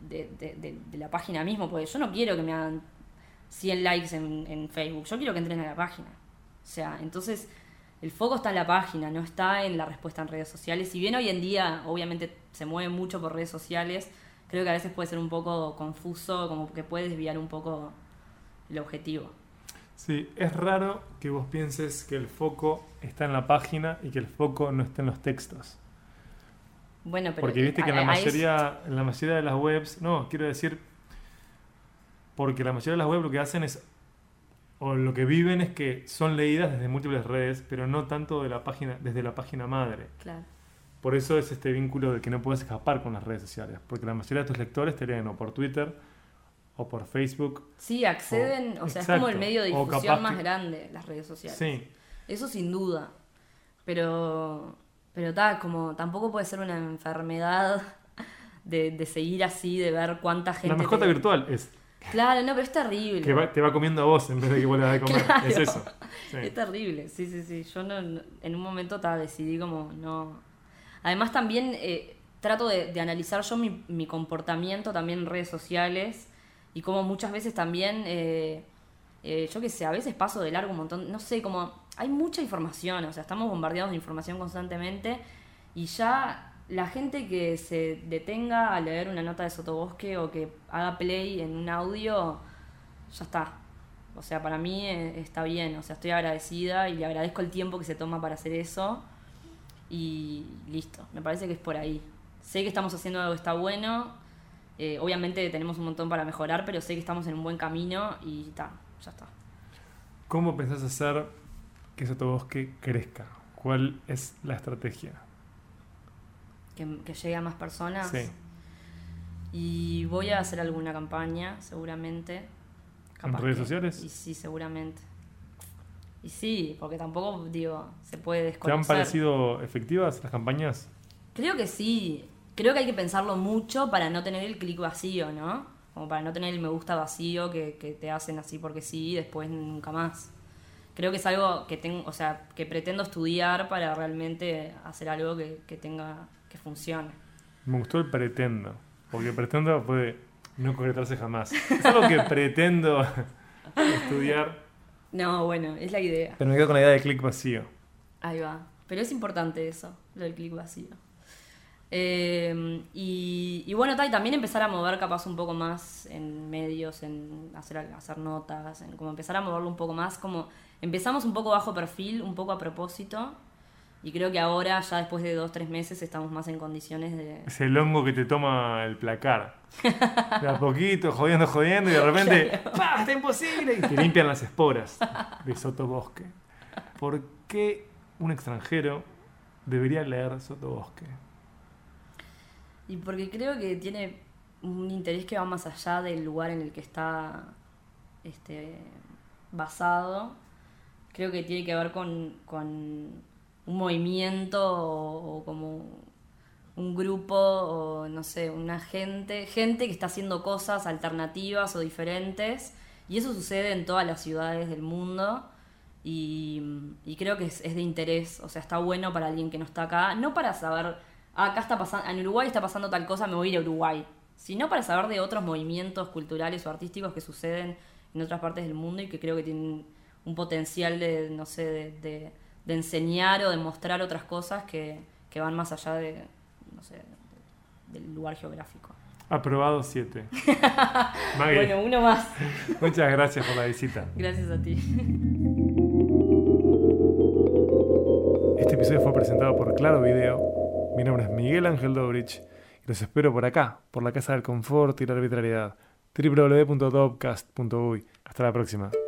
[SPEAKER 3] de la página mismo, porque yo no quiero que me hagan 100 likes en Facebook, yo quiero que entren a la página. O sea, entonces el foco está en la página, no está en la respuesta en redes sociales. Si bien hoy en día obviamente se mueve mucho por redes sociales, creo que a veces puede ser un poco confuso, como que puede desviar un poco el objetivo.
[SPEAKER 2] Sí, es raro que vos pienses que el foco está en la página y que el foco no está en los textos.
[SPEAKER 3] Bueno, pero
[SPEAKER 2] Porque viste que en la mayoría de las webs, no, quiero decir, porque la mayoría de las webs lo que hacen es, o lo que viven es que son leídas desde múltiples redes, pero no tanto de la página, desde la página madre.
[SPEAKER 3] Claro.
[SPEAKER 2] Por eso es este vínculo de que no puedes escapar con las redes sociales, porque la mayoría de tus lectores te leen o por Twitter o por Facebook.
[SPEAKER 3] Sí, acceden, o sea,
[SPEAKER 2] exacto,
[SPEAKER 3] es como el medio de
[SPEAKER 2] o
[SPEAKER 3] difusión
[SPEAKER 2] capaz
[SPEAKER 3] más
[SPEAKER 2] que-
[SPEAKER 3] grande, las redes sociales.
[SPEAKER 2] Sí,
[SPEAKER 3] Eso sin duda. Pero tal, como tampoco puede ser una enfermedad de seguir así, de ver cuánta gente.
[SPEAKER 2] la mascota virtual es
[SPEAKER 3] Claro, no, pero es terrible.
[SPEAKER 2] que te va comiendo a vos en vez de que vos le das de comer.
[SPEAKER 3] Claro.
[SPEAKER 2] Es eso. Sí.
[SPEAKER 3] Es terrible, sí. Yo en un momento decidí como no. Además también trato de analizar yo mi comportamiento también en redes sociales y como muchas veces también, yo qué sé, a veces paso de largo un montón, no sé, como hay mucha información, o sea, estamos bombardeados de información constantemente y ya la gente que se detenga a leer una nota de Sotobosque o que haga play en un audio, ya está. O sea, para mí está bien, o sea, estoy agradecida y le agradezco el tiempo que se toma para hacer eso y listo, me parece que es por ahí. Sé que estamos haciendo algo que está bueno, obviamente tenemos un montón para mejorar, pero sé que estamos en un buen camino y ya está.
[SPEAKER 2] ¿Cómo pensás hacer que Sotobosque crezca? ¿Cuál es la estrategia?
[SPEAKER 3] Que llegue a más personas.
[SPEAKER 2] Sí.
[SPEAKER 3] Y voy a hacer alguna campaña, seguramente.
[SPEAKER 2] ¿En redes sociales?
[SPEAKER 3] Y sí, seguramente. Y sí, porque tampoco, digo, se puede
[SPEAKER 2] ¿Te
[SPEAKER 3] desconocer.
[SPEAKER 2] han parecido efectivas las campañas?
[SPEAKER 3] Creo que sí. Creo que hay que pensarlo mucho para no tener el clic vacío, ¿no? Como para no tener el me gusta vacío que te hacen así porque sí y después nunca más. Creo que es algo que tengo, o sea, que pretendo estudiar para realmente hacer algo que tenga, que funcione.
[SPEAKER 2] Me gustó el pretendo, porque pretendo puede no concretarse jamás. Es algo que pretendo estudiar,
[SPEAKER 3] No, bueno, es la idea.
[SPEAKER 2] pero me quedo con la idea de clic vacío.
[SPEAKER 3] Ahí va. Pero es importante eso, lo del clic vacío. Y bueno, y también empezar a mover capaz un poco más en medios, en hacer notas, en como empezar a moverlo un poco más, como empezamos un poco bajo perfil, un poco a propósito, y creo que ahora, ya después de 2-3 meses, estamos más en condiciones de...
[SPEAKER 2] Es el hongo que te toma el placar. De a poquito, jodiendo, y de repente, ¡pah! ¡Está imposible! Y te limpian las esporas de Sotobosque. ¿Por qué un extranjero debería leer Sotobosque?
[SPEAKER 3] Y porque creo que tiene un interés que va más allá del lugar en el que está basado. Creo que tiene que ver con un movimiento o como un grupo o no sé, una gente que está haciendo cosas alternativas o diferentes, y eso sucede en todas las ciudades del mundo. Y creo que es de interés, o sea, está bueno para alguien que no está acá, no para saber, acá está pasando, en Uruguay está pasando tal cosa, me voy a ir a Uruguay, sino para saber de otros movimientos culturales o artísticos que suceden en otras partes del mundo y que creo que tienen un potencial de, no sé, de enseñar o de mostrar otras cosas que van más allá de, no sé, del lugar geográfico.
[SPEAKER 2] Aprobado 7. Maggie,
[SPEAKER 3] Bueno, uno más.
[SPEAKER 2] muchas gracias por la visita.
[SPEAKER 3] Gracias a ti.
[SPEAKER 2] Este episodio fue presentado por Claro Video. Mi nombre es Miguel Ángel Dobrich y los espero por acá, por la Casa del Confort y la Arbitrariedad. www.dobcast.uy. Hasta la próxima.